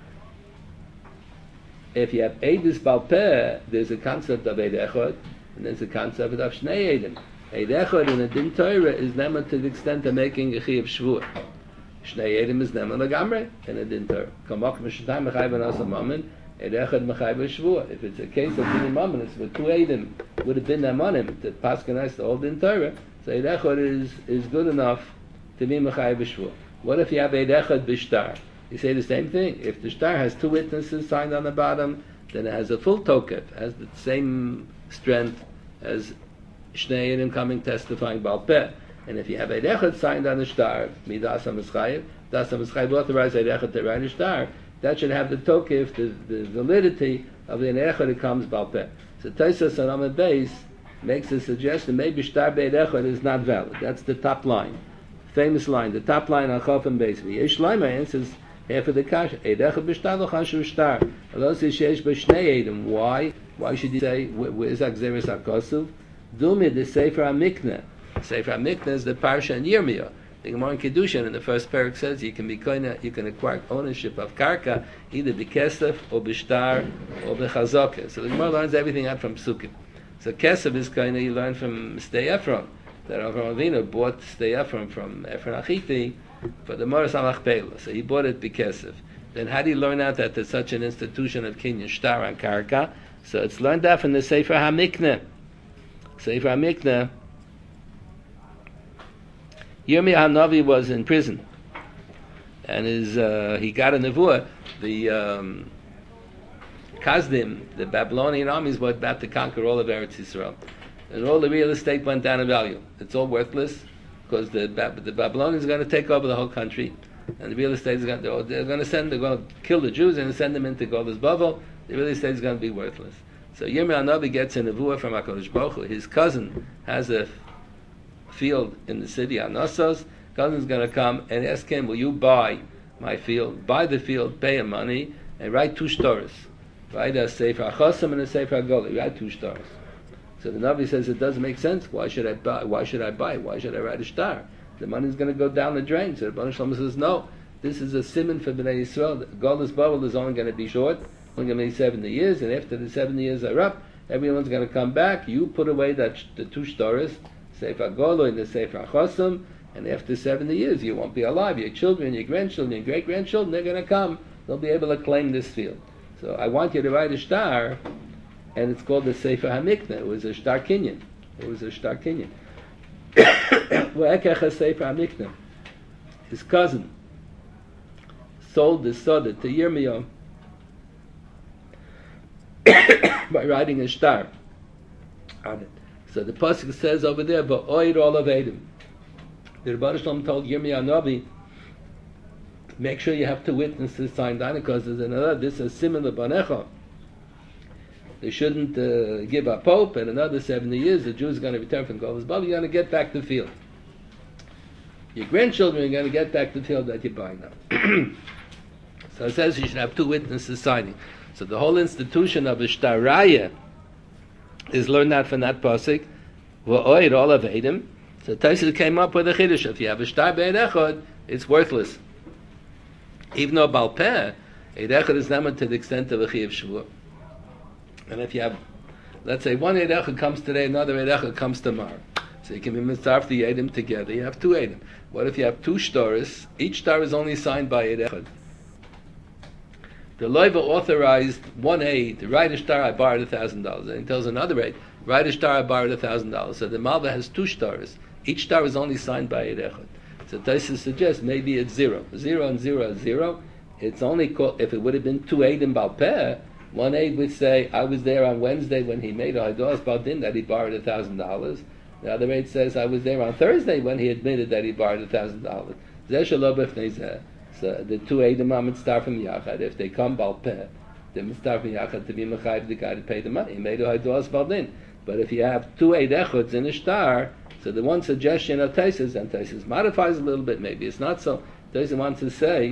If you have Eidus Balpeh, there's a concept of Eid Echad, and there's a concept of Shnei Eidim. Eid Echad in a Din Torah is neman to the extent of making a Chiyuv Shvuah. Shnei Eidim is neman Lagamre in a Din Torah. Kamach Meshatai Mechai Ben Asa Mammon, Eid Echad Mechai Ben Shvuah. If it's a case of Din Mammon, it's with two Eidim, would have been Namanim, to paskanize the whole Din Torah, so Eid Echad is good enough to be Mechai Ben Shvuah. What if you have Eid Echad B'Shtar? You say the same thing. If the star has two witnesses signed on the bottom, then it has a full tokef, has the same strength as Shnei Eidim coming testifying Baal Peh. And if you have Eid Echad signed on the star, Midas HaMeschayev, Das HaMeschayev authorized Eid Echad to write a star, that should have the tokef, the validity of the Eid Echad that comes Baal Peh. So Tosfos on Amud Beis makes a suggestion, maybe star Eid Echad is not valid. That's the top line. Famous line, the top line on Chof and Beis. Yesh Laima answers half of the kasha. Eid Echad b'shtar lo chashuv shtar. Lo sheyesh b'shnei eidim. Why? Why should you say where's Akzeres HaKosuv? Dumi the Sefer HaMikneh. Sefer HaMikneh is the parsha in Yirmiyah. The Gemara in Kedushin in the first parak says you can acquire ownership of karka either b'kesef or b'shtar or b'chazokah. So the Gemara learns everything out from Psukim. So kesef is koina you learn from Stei Ephron. That Avraham Avinu bought Stei Ephron from Ephron Achiti for the Moras HaMachpelah. So he bought it b'kesef. Then how do you learn out that there's such an institution of Kinyan Shtar on Karka? So it's learned out from the Sefer HaMikneh. Sefer HaMikneh. Yirmiyah HaNavi was in prison. And he got a nevuah. The Kazdim, the Babylonian armies, were about to conquer all of Eretz Yisrael. And all the real estate went down in value. It's all worthless because the Babylonians are going to take over the whole country, and the real estate is going to, they're going to kill the Jews and send them into Golus Bavel. The real estate is going to be worthless. So Yirmiyah HaNavi gets a nevuah from HaKadosh Baruch Hu. His cousin has a field in the city, Anasos. Cousin's going to come and ask him, will you buy my field? Buy the field, pay him money, and write two stories. Write a Sefer HaChosam and a Sefer HaGoli. Write two stories. So the Navi says it doesn't make sense. Why should I buy? Why should I write a star? The money's going to go down the drain. So the Baruch Shalom says, no, this is a simon for Bnei Yisrael. Golus Bavel is only going to be short, only going to be 70 years, and after the 70 years are up, everyone's going to come back. You put away the two stories, Sefer HaGolo and the Sefer HaChosam, and after 70 years you won't be alive. Your children, your grandchildren, your great-grandchildren, they're going to come. They'll be able to claim this field. So I want you to write a star, and it's called the Sefer HaMikneh. It was a Shtar Kinyan. Wa'ekecha Sefer HaMikneh. His cousin sold the Soda to Yirmiyah by writing a star on it. So the pasuk says over there, "Va'oid all of Edom." The Rebbe Shalom told Yirmiyah HaNavi, make sure you have two witnesses signed on it, because there's another. This is similar banecha. They shouldn't give a pope, and another 70 years the Jews are going to return from Golus Bavel. You're going to get back the field. Your grandchildren are going to get back the field that you're buying now. So it says you should have two witnesses signing. So the whole institution of a shtaraya is learned out from that pasuk. Va'oid all of Edom. So Tosfos came up with a chiddush. If you have a shtar be'ed echad, it's worthless. Even though Baal Peh, Eid Echad is not to the extent of a Chiyuv Shvuah. And if you have, let's say, one Eid Echad comes today, another Eid Echad comes tomorrow. So you can be mitzarf the Eidim together. You have two Eidim. What if you have two shtaris? Each star is only signed by Eid Echad. The Loiva authorized one Eid to write a star, I borrowed $1,000. And he tells another Eid, write a star, I borrowed $1,000. So the Malva has two stars. Each star is only signed by Eid Echad. So Tosfos suggests maybe it's 0. 0 and 0 is 0. It's only called, if it would have been two Eid in Baal Peh, one Eid would say, I was there on Wednesday when he made a Hados Baldin that he borrowed $1,000. The other Eid says, I was there on Thursday when he admitted that he borrowed $1,000. Zeh shelo b'fnei zeh. So the two Eidim might start from Yachad. If they come Baal Peh, the mitzvah miyachad to be mechayiv the guy to pay the money. Meidu haiduas baldin. But if you have two eid echods in a star, so the one suggestion of Taisus, and Taisus modifies a little bit, maybe it's not so. Taisus wants to say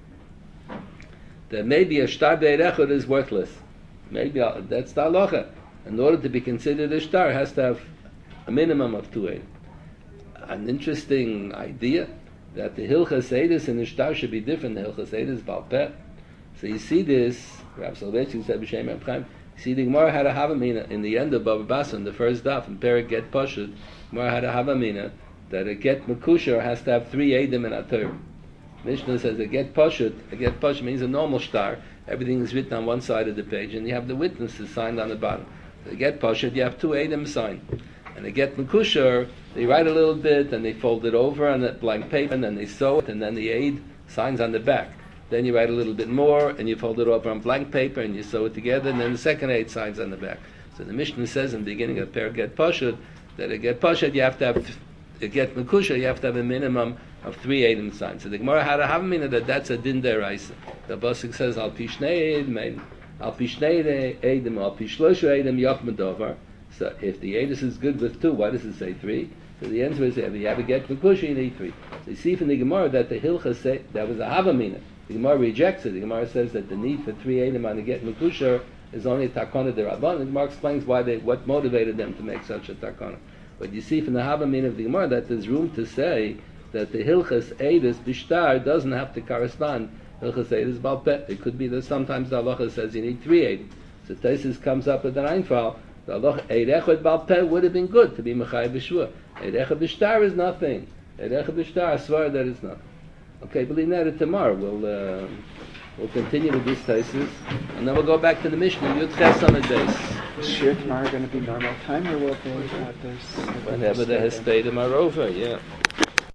that maybe a star be'eid echod is worthless. Maybe that's the halacha. In order to be considered a star, it has to have a minimum of two eid. An interesting idea that the Hilchas Eidus in the star should be different. The Hilchas Eidus Baal Peh. So you see this. Rabbi Soloveitchik said B'Shem Reb Chaim. You see the Gemara had a Havamina in the end of Bava Basra, in the first daf in Perek Get Pashut. Gemara had a Havamina that a Get Mekusher has to have three Eidim in a Torah. Mishnah says a Get Pashut means a normal star. Everything is written on one side of the page, and you have the witnesses signed on the bottom. So a Get Pashut, you have two Eidim signed. And a Get Mekusher, they write a little bit, and they fold it over on a blank paper, and then they sew it, and then the Eid signs on the back. Then you write a little bit more, and you fold it over on blank paper, and you sew it together, and then the second Eid signs on the back. So the Mishnah says in the beginning of Per Get Pashut, that a Get Pashut, you have to have, a Get Mekusher, you have to have a minimum of three Eidim signs. So the Gemara had a Havamina that that's a Din Deraisa. The Pasuk says, Al Pishnei Eidim, Al Pishnei Eidim, Al Pishloshu Eidim, Yok Medovar. So if the Eidus is good with two, why does it say three? So the answer is, if you have a Get Mekusher, you need three. So you see from the Gemara that the Hilchas say, that was a Havamina. The Gemara rejects it. The Gemara says that the need for three Eidim on the Get Mekusher is only a Takana Derabban. The Gemara explains what motivated them to make such a Takana. But you see from the Havamina of the Gemara that there's room to say that the Hilchas Eidus Bishtar doesn't have to correspond Hilchas Eidus Baal Peh. It could be that sometimes the halacha says you need three Eidim. So Taisus comes up with an Einfall. The halacha Eid Echad Baal Peh would have been good to be Mechayiv B'Shua. Eid Echad B'Shtar is nothing. Eid Echad B'Shtar, I swear that is nothing. Okay, believe that tomorrow we'll continue with these Taisus, and then we'll go back to the Mishnah. Yud Ches on the days. Is Shir tomorrow going to be normal time, or will they? Whenever the Hespedim are over, yeah.